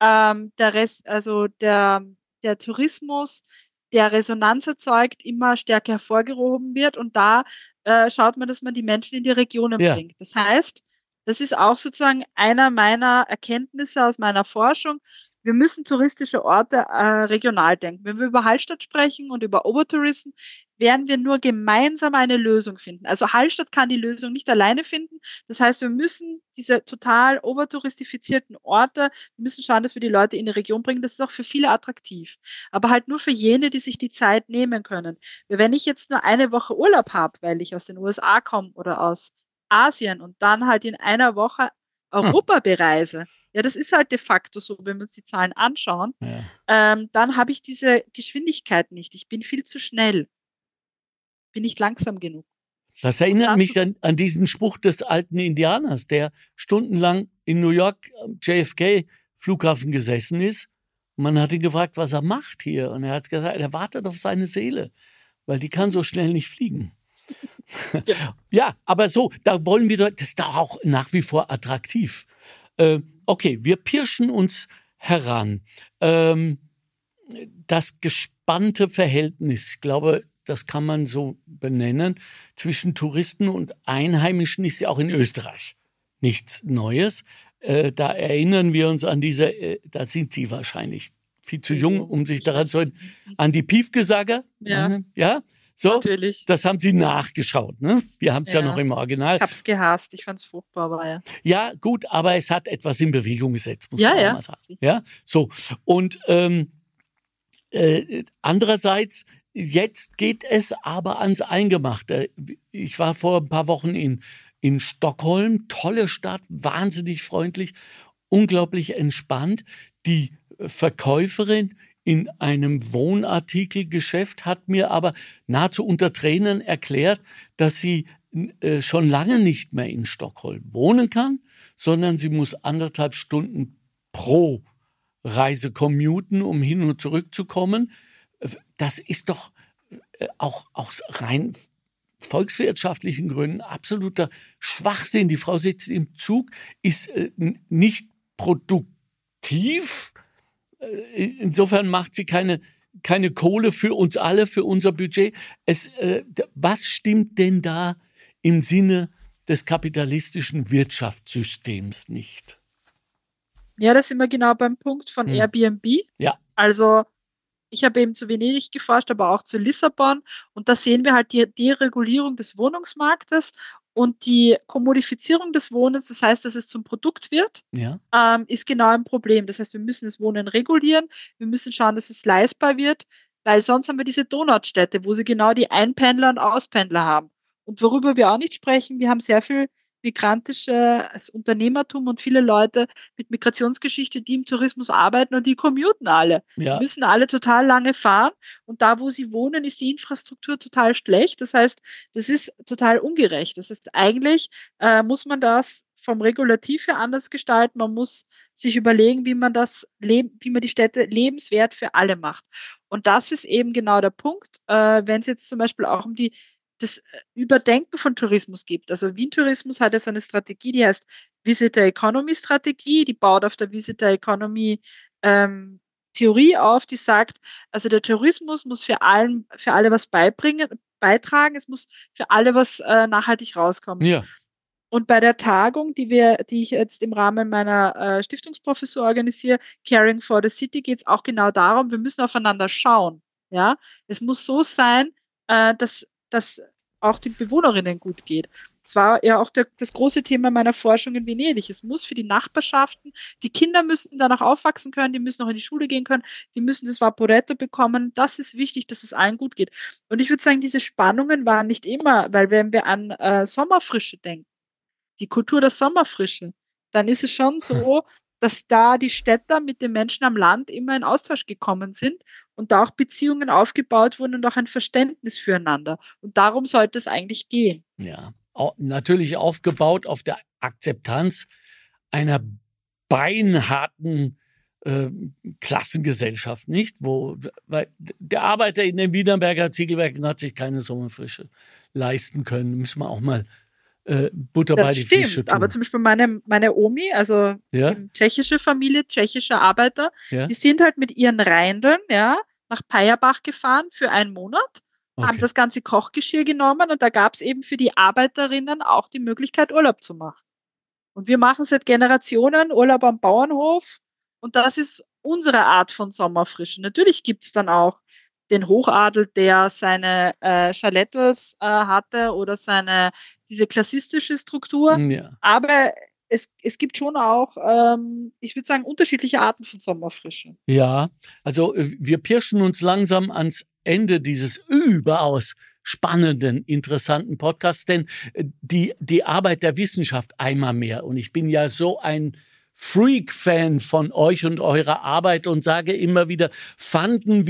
der Tourismus, der Resonanz erzeugt, immer stärker hervorgehoben wird. Und da schaut man, dass man die Menschen in die Regionen bringt. Das heißt, das ist auch sozusagen einer meiner Erkenntnisse aus meiner Forschung. Wir müssen touristische Orte regional denken. Wenn wir über Hallstatt sprechen und über Overtourism, werden wir nur gemeinsam eine Lösung finden. Also Hallstatt kann die Lösung nicht alleine finden. Das heißt, wir müssen diese total overtouristifizierten Orte, wir müssen schauen, dass wir die Leute in die Region bringen. Das ist auch für viele attraktiv. Aber halt nur für jene, die sich die Zeit nehmen können. Wenn ich jetzt nur eine Woche Urlaub habe, weil ich aus den USA komme oder aus Asien und dann halt in einer Woche Europa bereise, ja, das ist halt de facto so, wenn wir uns die Zahlen anschauen, dann habe ich diese Geschwindigkeit nicht. Ich bin viel zu schnell. Bin nicht langsam genug. Das erinnert mich an diesen Spruch des alten Indianers, der stundenlang in New York am JFK-Flughafen gesessen ist. Und man hat ihn gefragt, was er macht hier. Und er hat gesagt, er wartet auf seine Seele, weil die kann so schnell nicht fliegen. Ja, ja, aber so, da wollen wir, das ist doch auch nach wie vor attraktiv. Okay, wir pirschen uns heran. Das gespannte Verhältnis, ich glaube, das kann man so benennen, zwischen Touristen und Einheimischen ist ja auch in Österreich nichts Neues. Da erinnern wir uns an da sind Sie wahrscheinlich viel zu jung, um sich daran zu erinnern, an die Piefgesager. Ja. So, natürlich. Das haben Sie nachgeschaut, ne? Wir haben es ja noch im Original. Ich habe es gehasst, ich fand es furchtbar, aber ja. Ja, gut, aber es hat etwas in Bewegung gesetzt, muss man auch mal sagen. Ja, so. Und andererseits, jetzt geht es aber ans Eingemachte. Ich war vor ein paar Wochen in Stockholm, tolle Stadt, wahnsinnig freundlich, unglaublich entspannt. Die Verkäuferin in einem Wohnartikelgeschäft hat mir aber nahezu unter Tränen erklärt, dass sie schon lange nicht mehr in Stockholm wohnen kann, sondern sie muss 1,5 Stunden pro Reise commuten, um hin und zurück zu kommen. Das ist doch auch aus rein volkswirtschaftlichen Gründen absoluter Schwachsinn. Die Frau sitzt im Zug, ist nicht produktiv. Insofern macht sie keine Kohle für uns alle, für unser Budget. Was stimmt denn da im Sinne des kapitalistischen Wirtschaftssystems nicht? Ja, da sind wir genau beim Punkt von Airbnb. Ja. Also ich habe eben zu Venedig geforscht, aber auch zu Lissabon. Und da sehen wir halt die Deregulierung des Wohnungsmarktes und die Kommodifizierung des Wohnens, das heißt, dass es zum Produkt wird, ist genau ein Problem. Das heißt, wir müssen das Wohnen regulieren, wir müssen schauen, dass es leistbar wird, weil sonst haben wir diese Donutstädte, wo sie genau die Einpendler und Auspendler haben. Und worüber wir auch nicht sprechen, wir haben sehr viel migrantisches Unternehmertum und viele Leute mit Migrationsgeschichte, die im Tourismus arbeiten und die commuten alle. Die müssen alle total lange fahren und da, wo sie wohnen, ist die Infrastruktur total schlecht. Das heißt, das ist total ungerecht. Das heißt, eigentlich muss man das vom Regulativ her anders gestalten. Man muss sich überlegen, wie man die Städte lebenswert für alle macht. Und das ist eben genau der Punkt, wenn es jetzt zum Beispiel auch um das Überdenken von Tourismus gibt. Also Wien Tourismus hat ja so eine Strategie, die heißt Visitor Economy Strategie, die baut auf der Visitor Economy Theorie auf, die sagt, also der Tourismus muss für alle was beitragen, es muss für alle was nachhaltig rauskommen. Ja. Und bei der Tagung, die ich jetzt im Rahmen meiner Stiftungsprofessur organisiere, Caring for the City, geht es auch genau darum, wir müssen aufeinander schauen. Ja, es muss so sein, dass auch den Bewohnerinnen gut geht. Das war ja auch das große Thema meiner Forschung in Venedig. Es muss für die Nachbarschaften, die Kinder müssen danach aufwachsen können, die müssen auch in die Schule gehen können, die müssen das Vaporetto bekommen. Das ist wichtig, dass es allen gut geht. Und ich würde sagen, diese Spannungen waren nicht immer, weil wenn wir an Sommerfrische denken, die Kultur der Sommerfrische, dann ist es schon so, dass da die Städter mit den Menschen am Land immer in Austausch gekommen sind und da auch Beziehungen aufgebaut wurden und auch ein Verständnis füreinander. Und darum sollte es eigentlich gehen. Ja, natürlich aufgebaut auf der Akzeptanz einer beinharten Klassengesellschaft, nicht? Weil der Arbeiter in den Wienerberger Ziegelwerken hat sich keine Sommerfrische leisten können. Müssen wir auch mal Butter bei die Fische tun. Aber zum Beispiel meine Omi, also tschechische Familie, tschechische Arbeiter, die sind halt mit ihren Reindeln nach Peierbach gefahren für einen Monat, haben das ganze Kochgeschirr genommen und da gab es eben für die Arbeiterinnen auch die Möglichkeit, Urlaub zu machen. Und wir machen seit Generationen Urlaub am Bauernhof und das ist unsere Art von Sommerfrische. Natürlich gibt es dann auch den Hochadel, der seine Chalettels hatte oder diese klassistische Struktur. Ja. Aber es gibt schon auch, ich würde sagen, unterschiedliche Arten von Sommerfrische. Ja, also wir pirschen uns langsam ans Ende dieses überaus spannenden, interessanten Podcasts, denn die Arbeit der Wissenschaft einmal mehr. Und ich bin ja so ein Freak-Fan von euch und eurer Arbeit und sage immer wieder, scheißen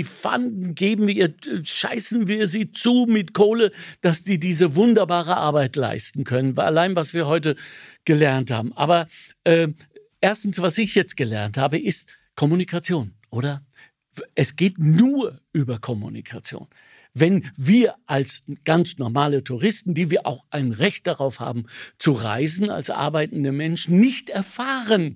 wir sie zu mit Kohle, dass die diese wunderbare Arbeit leisten können. Allein, was wir heute gelernt haben. Aber erstens, was ich jetzt gelernt habe, ist Kommunikation, oder? Es geht nur über Kommunikation. Wenn wir als ganz normale Touristen, die wir auch ein Recht darauf haben, zu reisen als arbeitende Menschen, nicht erfahren,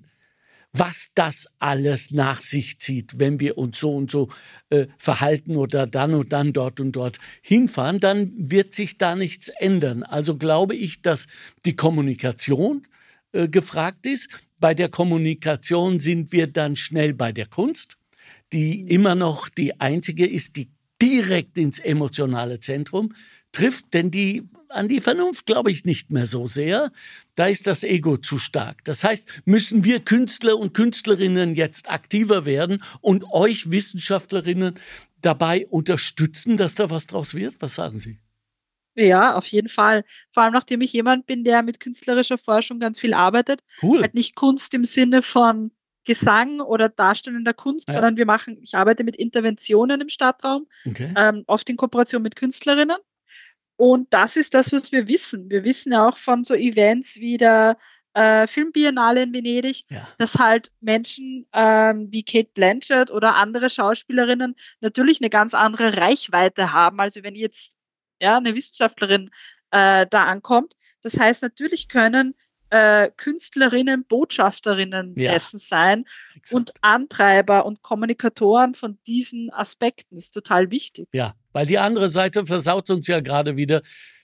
was das alles nach sich zieht, wenn wir uns so und so verhalten oder dann und dann dort und dort hinfahren, dann wird sich da nichts ändern. Also glaube ich, dass die Kommunikation gefragt ist. Bei der Kommunikation sind wir dann schnell bei der Kunst, die immer noch die einzige ist, die direkt ins emotionale Zentrum trifft, denn an die Vernunft glaube ich nicht mehr so sehr. Da ist das Ego zu stark. Das heißt, müssen wir Künstler und Künstlerinnen jetzt aktiver werden und euch Wissenschaftlerinnen dabei unterstützen, dass da was draus wird? Was sagen Sie? Ja, auf jeden Fall. Vor allem, nachdem ich jemand bin, der mit künstlerischer Forschung ganz viel arbeitet. Cool. Halt nicht Kunst im Sinne von Gesang oder darstellender Kunst, sondern ich arbeite mit Interventionen im Stadtraum, okay. Oft in Kooperation mit Künstlerinnen. Und das ist das, was wir wissen. Wir wissen ja auch von so Events wie der Filmbiennale in Venedig, dass halt Menschen wie Cate Blanchett oder andere Schauspielerinnen natürlich eine ganz andere Reichweite haben. Also wenn jetzt eine Wissenschaftlerin da ankommt. Das heißt, natürlich können Künstlerinnen, Botschafterinnen dessen sein. Exakt. Und Antreiber und Kommunikatoren von diesen Aspekten. Das ist total wichtig. Ja, weil die andere Seite versaut uns ja gerade wieder.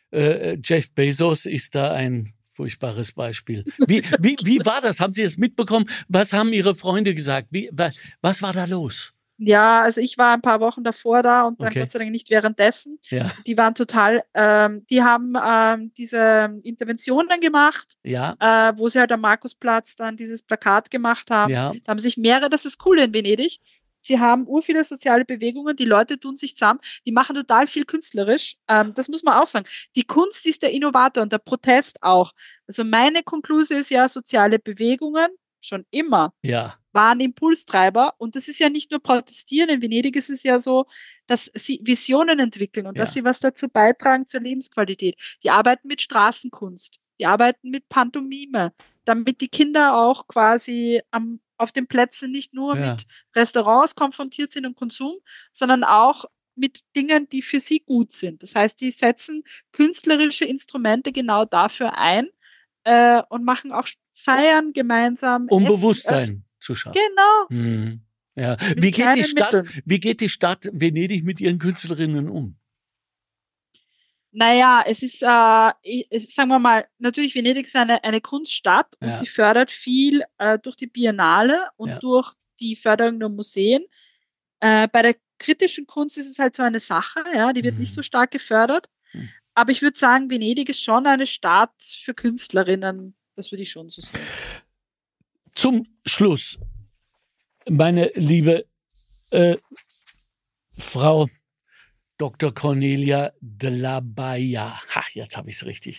Jeff Bezos ist da ein furchtbares Beispiel. Wie war das? Haben Sie das mitbekommen? Was haben Ihre Freunde gesagt? Was war da los? Ja, also ich war ein paar Wochen davor da und dann Gott sei Dank nicht währenddessen. Ja. Die waren total, die haben diese Interventionen gemacht, wo sie halt am Markusplatz dann dieses Plakat gemacht haben. Ja. Da haben sich mehrere, das ist cool in Venedig. Sie haben urviele soziale Bewegungen, die Leute tun sich zusammen, die machen total viel künstlerisch. Das muss man auch sagen. Die Kunst ist der Innovator und der Protest auch. Also meine Konklusion ist ja, soziale Bewegungen schon immer waren Impulstreiber. Und das ist ja nicht nur Protestieren. In Venedig ist es ja so, dass sie Visionen entwickeln und dass sie was dazu beitragen zur Lebensqualität. Die arbeiten mit Straßenkunst, die arbeiten mit Pantomime, damit die Kinder auch quasi auf den Plätzen nicht nur mit Restaurants konfrontiert sind und Konsum, sondern auch mit Dingen, die für sie gut sind. Das heißt, die setzen künstlerische Instrumente genau dafür ein und machen auch Feiern gemeinsam. Um Bewusstsein zu schaffen. Genau. Ja. Wie geht die Stadt Venedig mit ihren Künstlerinnen um? Naja, es ist, sagen wir mal, natürlich Venedig ist eine Kunststadt und sie fördert viel durch die Biennale und durch die Förderung der Museen. Bei der kritischen Kunst ist es halt so eine Sache, die wird nicht so stark gefördert. Aber ich würde sagen, Venedig ist schon eine Stadt für Künstlerinnen. Das würde ich schon so sehen. Zum Schluss, meine liebe Frau Dr. Cornelia de la Baia, jetzt habe ich es richtig,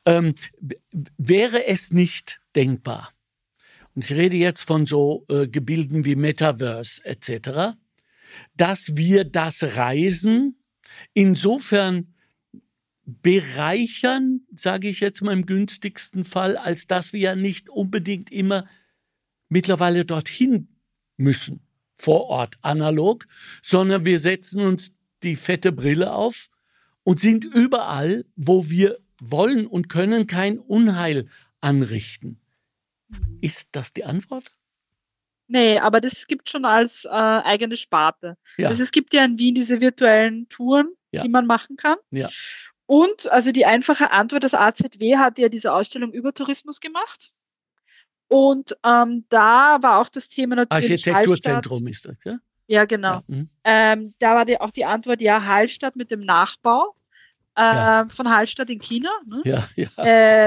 wäre es nicht denkbar, und ich rede jetzt von so Gebilden wie Metaverse etc., dass wir das Reisen insofern bereichern, sage ich jetzt mal im günstigsten Fall, als dass wir ja nicht unbedingt immer mittlerweile dorthin müssen, vor Ort analog, sondern wir setzen uns die fette Brille auf und sind überall, wo wir wollen und können kein Unheil anrichten. Ist das die Antwort? Nee, aber das gibt schon als eigene Sparte. Also es gibt ja in Wien diese virtuellen Touren, die man machen kann. Ja. Und also die einfache Antwort, das AZW hat ja diese Ausstellung über Tourismus gemacht. Und da war auch das Thema natürlich Architekturzentrum ist das, ja? Ja, genau. Da war auch die Antwort, ja, Hallstatt mit dem Nachbau von Hallstatt in China. Ne? Ja.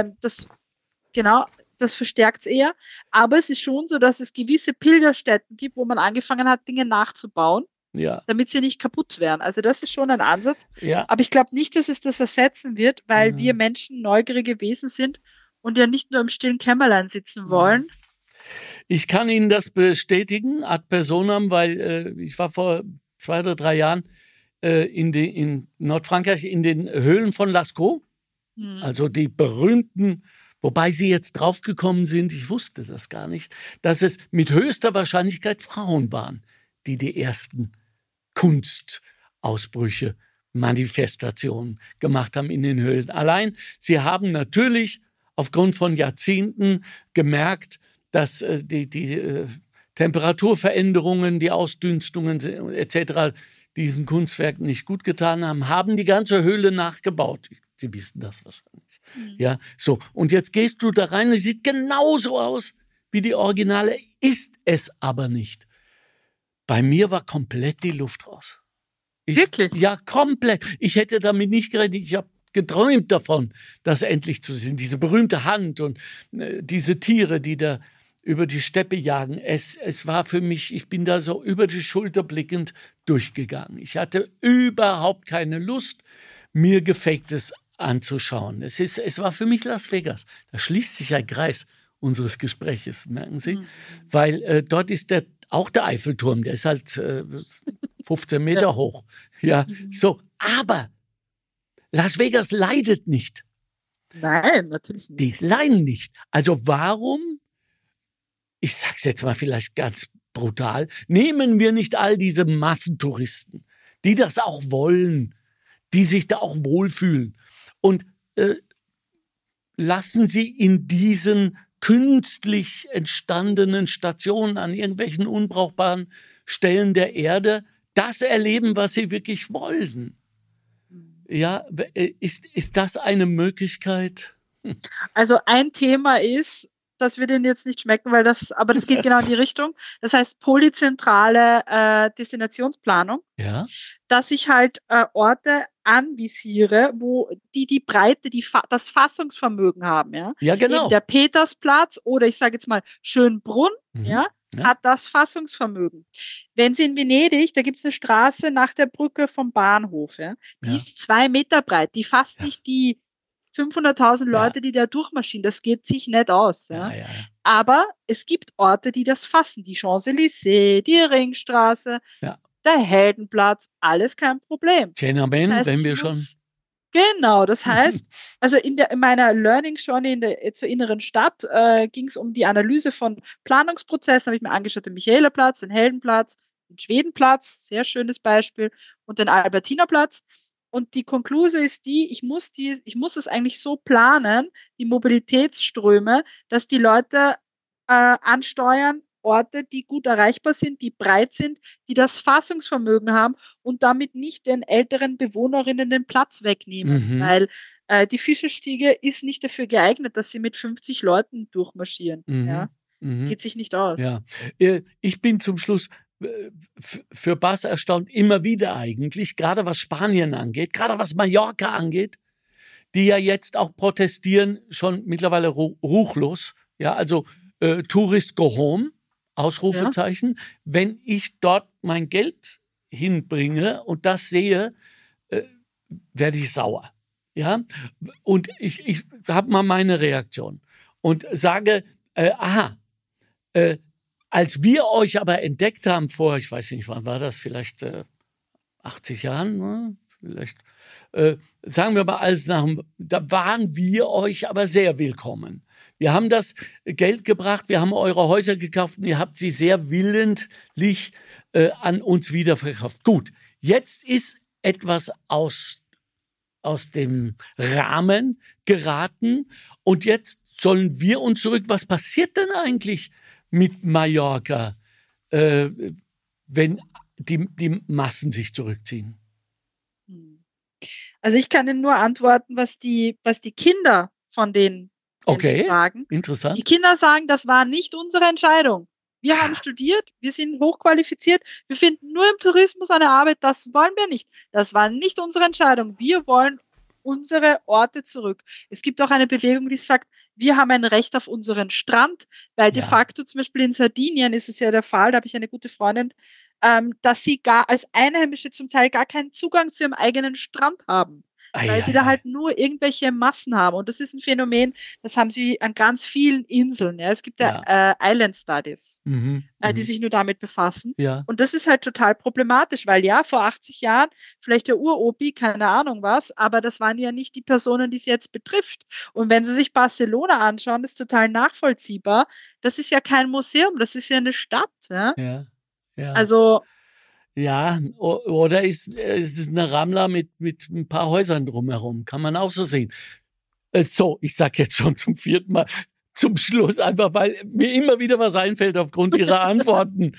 Das verstärkt es eher. Aber es ist schon so, dass es gewisse Pilgerstätten gibt, wo man angefangen hat, Dinge nachzubauen, damit sie nicht kaputt werden. Also das ist schon ein Ansatz. Ja. Aber ich glaube nicht, dass es das ersetzen wird, weil wir Menschen neugierige Wesen sind und ja nicht nur im stillen Kämmerlein sitzen wollen. Ich kann Ihnen das bestätigen, ad personam, weil ich war vor 2 oder 3 Jahren in Nordfrankreich in den Höhlen von Lascaux, also die berühmten, wobei Sie jetzt draufgekommen sind, ich wusste das gar nicht, dass es mit höchster Wahrscheinlichkeit Frauen waren, die ersten Kunstausbrüche, Manifestationen gemacht haben in den Höhlen. Allein, sie haben natürlich aufgrund von Jahrzehnten gemerkt, dass die Temperaturveränderungen, die Ausdünstungen etc. diesen Kunstwerken nicht gut getan haben die ganze Höhle nachgebaut. Sie wissen das wahrscheinlich. Ja, so. Und jetzt gehst du da rein, es sieht genauso aus wie die Originale, ist es aber nicht. Bei mir war komplett die Luft raus. Wirklich? Ja, komplett. Ich hätte damit nicht gerechnet. Ich habe geträumt davon, das endlich zu sehen. Diese berühmte Hand und diese Tiere, die da über die Steppe jagen. Es war für mich, ich bin da so über die Schulter blickend durchgegangen. Ich hatte überhaupt keine Lust, mir Gefaktes anzuschauen. Es war für mich Las Vegas. Da schließt sich ein Kreis unseres Gespräches, merken Sie? Weil dort ist auch der Eiffelturm, der ist halt 15 Meter hoch. Ja, so. Aber Las Vegas leidet nicht. Nein, natürlich nicht. Die leiden nicht. Also warum, ich sag's jetzt mal vielleicht ganz brutal, nehmen wir nicht all diese Massentouristen, die das auch wollen, die sich da auch wohlfühlen und lassen sie in diesen künstlich entstandenen Stationen an irgendwelchen unbrauchbaren Stellen der Erde das erleben, was sie wirklich wollen. Ja, ist das eine Möglichkeit? Also ein Thema ist, dass wir den jetzt nicht schmecken, aber das geht genau in die Richtung. Das heißt polyzentrale Destinationsplanung. Ja. Dass ich halt Orte anvisiere, wo die Breite, das Fassungsvermögen haben. Ja, ja genau. Eben der Petersplatz oder ich sage jetzt mal Schönbrunn, hat das Fassungsvermögen. Wenn Sie in Venedig, da gibt es eine Straße nach der Brücke vom Bahnhof, die ist 2 Meter breit, die fasst nicht die 500.000 Leute, die da durchmarschieren. Das geht sich nicht aus. Ja. Aber es gibt Orte, die das fassen. Die Champs-Élysées, die Ringstraße, der Heldenplatz, alles kein Problem. Tiananmen, das heißt, wenn wir schon... Genau, das heißt, also in meiner Learning Journey zur inneren Stadt ging es um die Analyse von Planungsprozessen, habe ich mir angeschaut, den Michaelerplatz, den Heldenplatz, den Schwedenplatz, sehr schönes Beispiel, und den Albertinerplatz. Und die Konklusion ist ich muss es eigentlich so planen, die Mobilitätsströme, dass die Leute ansteuern, Orte, die gut erreichbar sind, die breit sind, die das Fassungsvermögen haben und damit nicht den älteren Bewohnerinnen den Platz wegnehmen. Weil die Fischerstiege ist nicht dafür geeignet, dass sie mit 50 Leuten durchmarschieren. Ja? Das geht sich nicht aus. Ja. Ich bin zum Schluss für Bas erstaunt, immer wieder eigentlich, gerade was Spanien angeht, gerade was Mallorca angeht, die ja jetzt auch protestieren, schon mittlerweile ruchlos. Ja, also Tourist go home, Ausrufezeichen. Wenn ich dort mein Geld hinbringe und das sehe, werde ich sauer. Ja, und ich habe mal meine Reaktion und sage, als wir euch aber entdeckt haben vor, ich weiß nicht, wann war das, vielleicht 80 Jahren, ne? Vielleicht, sagen wir mal, da waren wir euch aber sehr willkommen. Wir haben das Geld gebracht, wir haben eure Häuser gekauft und ihr habt sie sehr willentlich an uns wiederverkauft. Gut, jetzt ist etwas aus dem Rahmen geraten und jetzt sollen wir uns zurück. Was passiert denn eigentlich mit Mallorca, wenn die Massen sich zurückziehen? Also ich kann Ihnen nur antworten, was die Kinder von den sagen. Interessant. Die Kinder sagen, das war nicht unsere Entscheidung. Wir haben studiert, wir sind hochqualifiziert, wir finden nur im Tourismus eine Arbeit, das wollen wir nicht. Das war nicht unsere Entscheidung. Wir wollen unsere Orte zurück. Es gibt auch eine Bewegung, die sagt, wir haben ein Recht auf unseren Strand, weil de facto zum Beispiel in Sardinien ist es ja der Fall, da habe ich eine gute Freundin, dass sie gar als Einheimische zum Teil gar keinen Zugang zu ihrem eigenen Strand haben. Weil sie da halt nur irgendwelche Massen haben. Und das ist ein Phänomen, das haben sie an ganz vielen Inseln. Ja. Es gibt Island Studies, die sich nur damit befassen. Ja. Und das ist halt total problematisch, weil vor 80 Jahren vielleicht der Uropi, keine Ahnung was, aber das waren ja nicht die Personen, die es jetzt betrifft. Und wenn Sie sich Barcelona anschauen, das ist total nachvollziehbar. Das ist ja kein Museum, das ist ja eine Stadt. Ja. Also ja, oder es ist eine Ramla mit ein paar Häusern drumherum. Kann man auch so sehen. So, ich sag jetzt schon zum 4. Mal zum Schluss, einfach weil mir immer wieder was einfällt aufgrund Ihrer Antworten.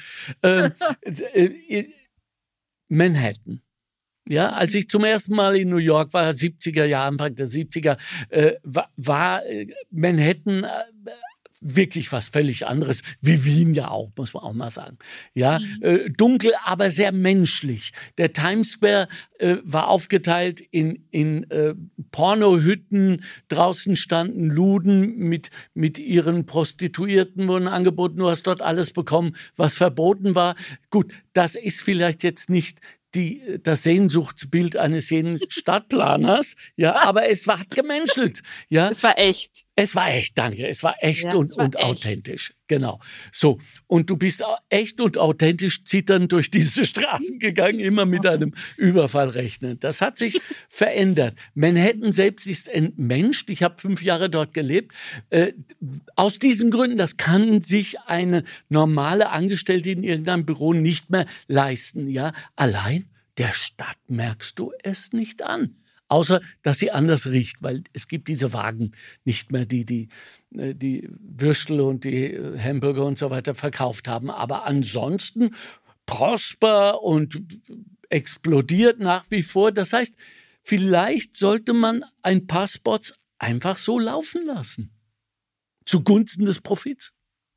Manhattan. Ja, als ich zum ersten Mal in New York war, 70er Jahre, Anfang der 70er, war Manhattan wirklich was völlig anderes, wie Wien ja auch, muss man auch mal sagen. Ja, dunkel, aber sehr menschlich. Der Times Square war aufgeteilt in Pornohütten, draußen standen Luden mit ihren Prostituierten, wurden angeboten, du hast dort alles bekommen, was verboten war. Gut, das ist vielleicht jetzt nicht das Sehnsuchtsbild eines jeden Stadtplaners, ja, aber es war gemenschelt, ja. Es war echt. Es war echt, danke. Es war echt und authentisch. Genau. So. Und du bist echt und authentisch zitternd durch diese Straßen gegangen, immer mit einem Überfall rechnend. Das hat sich verändert. Manhattan selbst ist entmenscht. Ich habe 5 Jahre dort gelebt. Aus diesen Gründen, das kann sich eine normale Angestellte in irgendeinem Büro nicht mehr leisten, ja. Allein der Stadt merkst du es nicht an. Außer, dass sie anders riecht, weil es gibt diese Wagen nicht mehr, die Würstel und die Hamburger und so weiter verkauft haben. Aber ansonsten prosper und explodiert nach wie vor. Das heißt, vielleicht sollte man ein paar Spots einfach so laufen lassen. Zugunsten des Profits.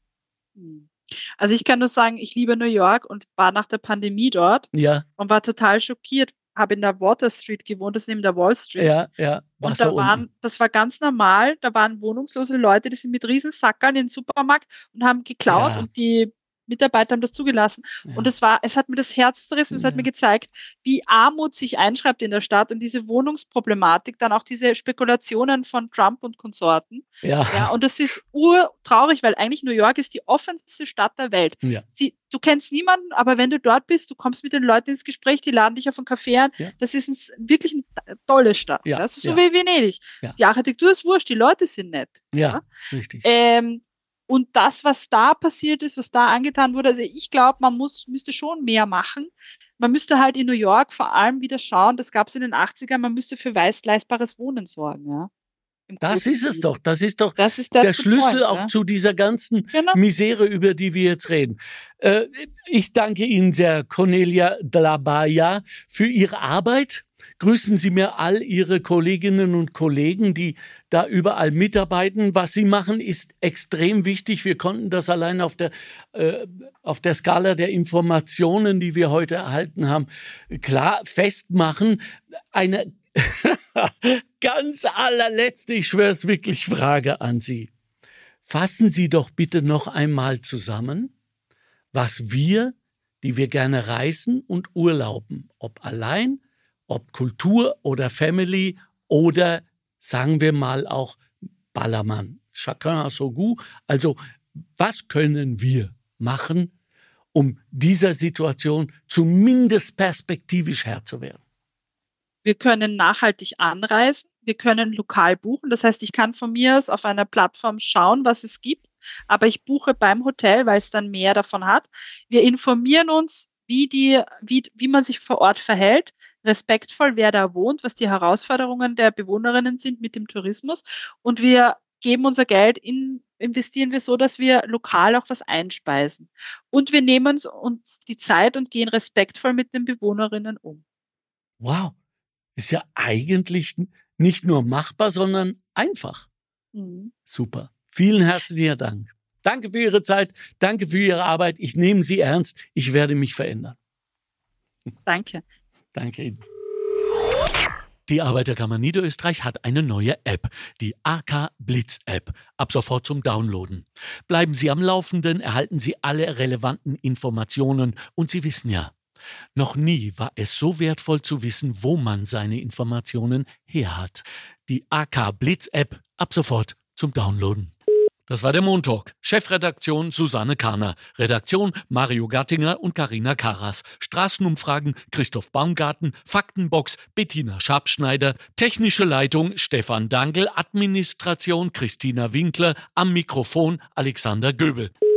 Also ich kann nur sagen, ich liebe New York und war nach der Pandemie dort und war total schockiert. Habe in der Water Street gewohnt, das ist neben der Wall Street. Ja. Und das war ganz normal, da waren wohnungslose Leute, die sind mit riesen Sackern in den Supermarkt und haben geklaut und die Mitarbeiter haben das zugelassen. Ja. Und es hat mir das Herz zerrissen, es hat mir gezeigt, wie Armut sich einschreibt in der Stadt und diese Wohnungsproblematik, dann auch diese Spekulationen von Trump und Konsorten. Ja, und das ist urtraurig, weil eigentlich New York ist die offenste Stadt der Welt. Ja. Du kennst niemanden, aber wenn du dort bist, du kommst mit den Leuten ins Gespräch, die laden dich auf einen Café an. Ja. Das ist wirklich eine tolle Stadt. Ja. Das ist so wie Venedig. Ja. Die Architektur ist wurscht, die Leute sind nett. Ja. Richtig. Und das, was da passiert ist, was da angetan wurde, also ich glaube, müsste schon mehr machen. Man müsste halt in New York vor allem wieder schauen, das gab es in den 80ern, man müsste für leistbares Wohnen sorgen, ja. Das ist es doch. Das ist doch der Schlüssel auch zu dieser ganzen Misere, über die wir jetzt reden. Ich danke Ihnen sehr, Cornelia Dlabaya, für Ihre Arbeit. Grüßen Sie mir all Ihre Kolleginnen und Kollegen, die da überall mitarbeiten. Was Sie machen, ist extrem wichtig. Wir konnten das allein auf der Skala der Informationen, die wir heute erhalten haben, klar festmachen. Eine ganz allerletzte, ich schwöre es wirklich, Frage an Sie. Fassen Sie doch bitte noch einmal zusammen, was wir, die wir gerne reisen und urlauben, ob allein, ob Kultur oder Family oder, sagen wir mal, auch Ballermann. Chacun a son goût. Also, was können wir machen, um dieser Situation zumindest perspektivisch Herr zu werden? Wir können nachhaltig anreisen, wir können lokal buchen. Das heißt, ich kann von mir aus auf einer Plattform schauen, was es gibt, aber ich buche beim Hotel, weil es dann mehr davon hat. Wir informieren uns, wie man sich vor Ort verhält, respektvoll, wer da wohnt, was die Herausforderungen der Bewohnerinnen sind mit dem Tourismus. Und wir geben unser Geld investieren wir so, dass wir lokal auch was einspeisen. Und wir nehmen uns die Zeit und gehen respektvoll mit den Bewohnerinnen um. Wow. Ist ja eigentlich nicht nur machbar, sondern einfach. Super. Vielen herzlichen Dank. Danke für Ihre Zeit, danke für Ihre Arbeit. Ich nehme Sie ernst, ich werde mich verändern. Danke. Danke Ihnen. Die Arbeiterkammer Niederösterreich hat eine neue App, die AK Blitz App, ab sofort zum Downloaden. Bleiben Sie am Laufenden, erhalten Sie alle relevanten Informationen und Sie wissen ja, noch nie war es so wertvoll zu wissen, wo man seine Informationen her hat. Die AK Blitz App, ab sofort zum Downloaden. Das war der Montalk. Chefredaktion Susanne Karner. Redaktion Mario Gattinger und Carina Karas. Straßenumfragen Christoph Baumgarten. Faktenbox Bettina Schabschneider. Technische Leitung Stefan Dangl. Administration Christina Winkler. Am Mikrofon Alexander Göbel.